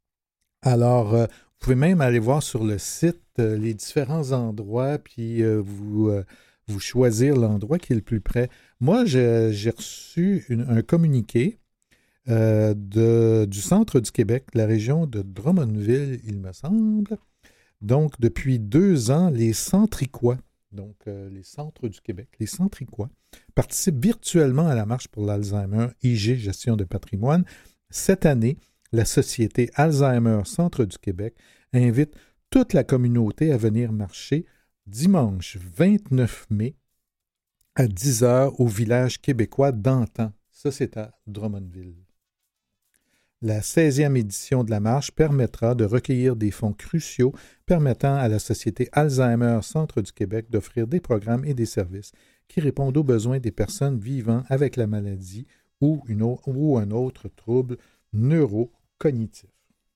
Alors, euh, vous pouvez même aller voir sur le site euh, les différents endroits, puis euh, vous, euh, vous choisir l'endroit qui est le plus près. Moi, j'ai, j'ai reçu une, un communiqué euh, de, du centre du Québec, la région de Drummondville, il me semble. Donc, depuis deux ans, les Centricois, donc euh, les centres du Québec, les Centricois, participent virtuellement à la marche pour l'Alzheimer I G, Gestion de patrimoine. Cette année, la Société Alzheimer Centre du Québec invite toute la communauté à venir marcher dimanche vingt-neuf mai à dix heures au village québécois d'Antan. Ça, c'est à Drummondville. La seizième édition de la marche permettra de recueillir des fonds cruciaux permettant à la Société Alzheimer Centre du Québec d'offrir des programmes et des services qui répondent aux besoins des personnes vivant avec la maladie ou, une o- ou un autre trouble neurocognitif.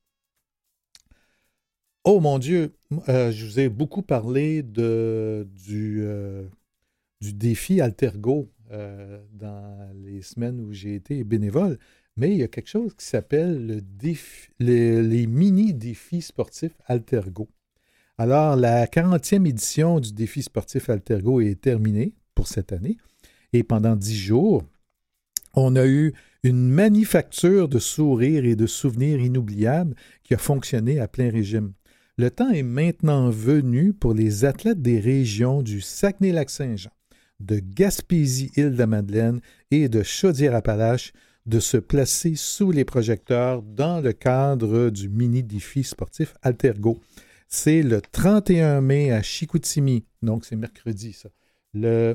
Oh mon Dieu, euh, je vous ai beaucoup parlé de, du, euh, du défi Altergo euh, dans les semaines où j'ai été bénévole, mais il y a quelque chose qui s'appelle le défi, les, les mini-défis sportifs Altergo. Alors, la quarantième édition du défi sportif Altergo est terminée pour cette année. Et pendant dix jours, on a eu une manufacture de sourires et de souvenirs inoubliables qui a fonctionné à plein régime. Le temps est maintenant venu pour les athlètes des régions du Saguenay-Lac-Saint-Jean, de Gaspésie-Île-de-Madeleine et de Chaudière-Appalaches de se placer sous les projecteurs dans le cadre du mini-défi sportif Altergo. C'est le trente et un mai à Chicoutimi, donc c'est mercredi ça. Le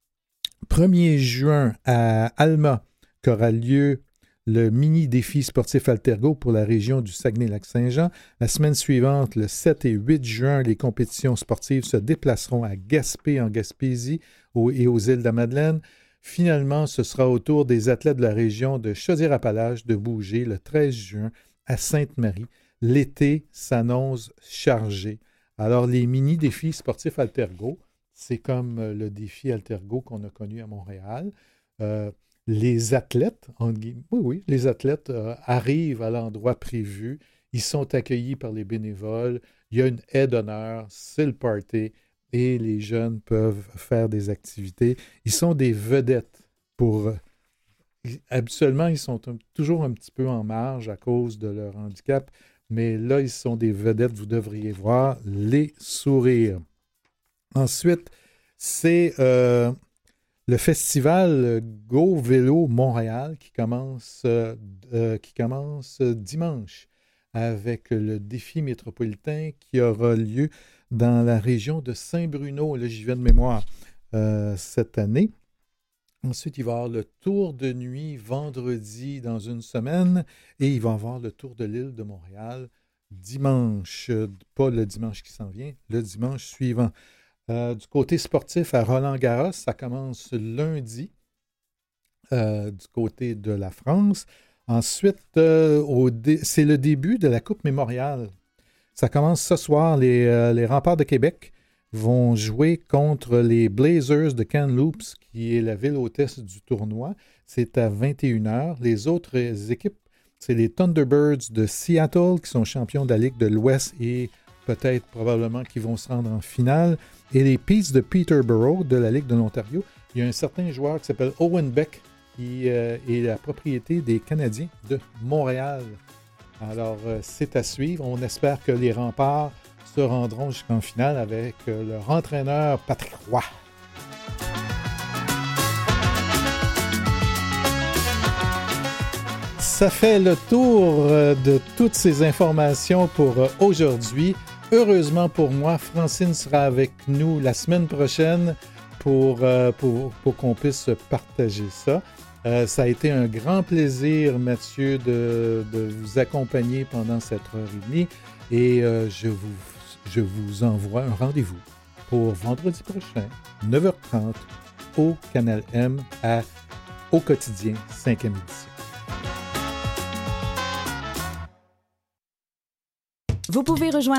premier juin à Alma qu'aura lieu le mini-défi sportif Altergo pour la région du Saguenay-Lac-Saint-Jean. La semaine suivante, le sept et huit juin, les compétitions sportives se déplaceront à Gaspé en Gaspésie et aux îles de la Madeleine. Finalement, ce sera au tour des athlètes de la région de Chaudière-Appalaches de bouger le treize juin à Sainte-Marie. L'été s'annonce chargé. Alors, les mini-défis sportifs Altergo, c'est comme le défi Altergo qu'on a connu à Montréal. Euh, les athlètes, en oui, oui, les athlètes euh, arrivent à l'endroit prévu. Ils sont accueillis par les bénévoles. Il y a une aide d'honneur, c'est le party. Et les jeunes peuvent faire des activités. Ils sont des vedettes pour... Habituellement, ils sont un, toujours un petit peu en marge à cause de leur handicap, mais là, ils sont des vedettes. Vous devriez voir les sourires. Ensuite, c'est euh, le festival Go Vélo Montréal qui commence, euh, euh, qui commence dimanche avec le défi métropolitain qui aura lieu dans la région de Saint-Bruno, là j'y vais de mémoire, euh, cette année. Ensuite, il va y avoir le tour de nuit vendredi dans une semaine et il va y avoir le tour de l'île de Montréal dimanche, pas le dimanche qui s'en vient, le dimanche suivant. Euh, du côté sportif à Roland-Garros, ça commence lundi euh, du côté de la France. Ensuite, euh, au dé- c'est le début de la Coupe Mémorial. Ça commence ce soir. Les, euh, les Remparts de Québec vont jouer contre les Blazers de Kamloops, qui est la ville hôtesse du tournoi. C'est à vingt et une heures. Les autres équipes, c'est les Thunderbirds de Seattle, qui sont champions de la Ligue de l'Ouest et peut-être probablement qui vont se rendre en finale. Et les Peets de Peterborough de la Ligue de l'Ontario. Il y a un certain joueur qui s'appelle Owen Beck, qui euh, est la propriété des Canadiens de Montréal. Alors, euh, c'est à suivre. On espère que les Remparts se rendront jusqu'en finale avec euh, leur entraîneur Patrick Roy. Ça fait le tour euh, de toutes ces informations pour euh, aujourd'hui. Heureusement pour moi, Francine sera avec nous la semaine prochaine pour, euh, pour, pour qu'on puisse partager ça. Euh, ça a été un grand plaisir, Mathieu, de, de vous accompagner pendant cette heure et demie et euh, je, vous, je vous envoie un rendez-vous pour vendredi prochain, neuf heures trente, au Canal M à Au Quotidien, cinquième édition. Vous pouvez rejoindre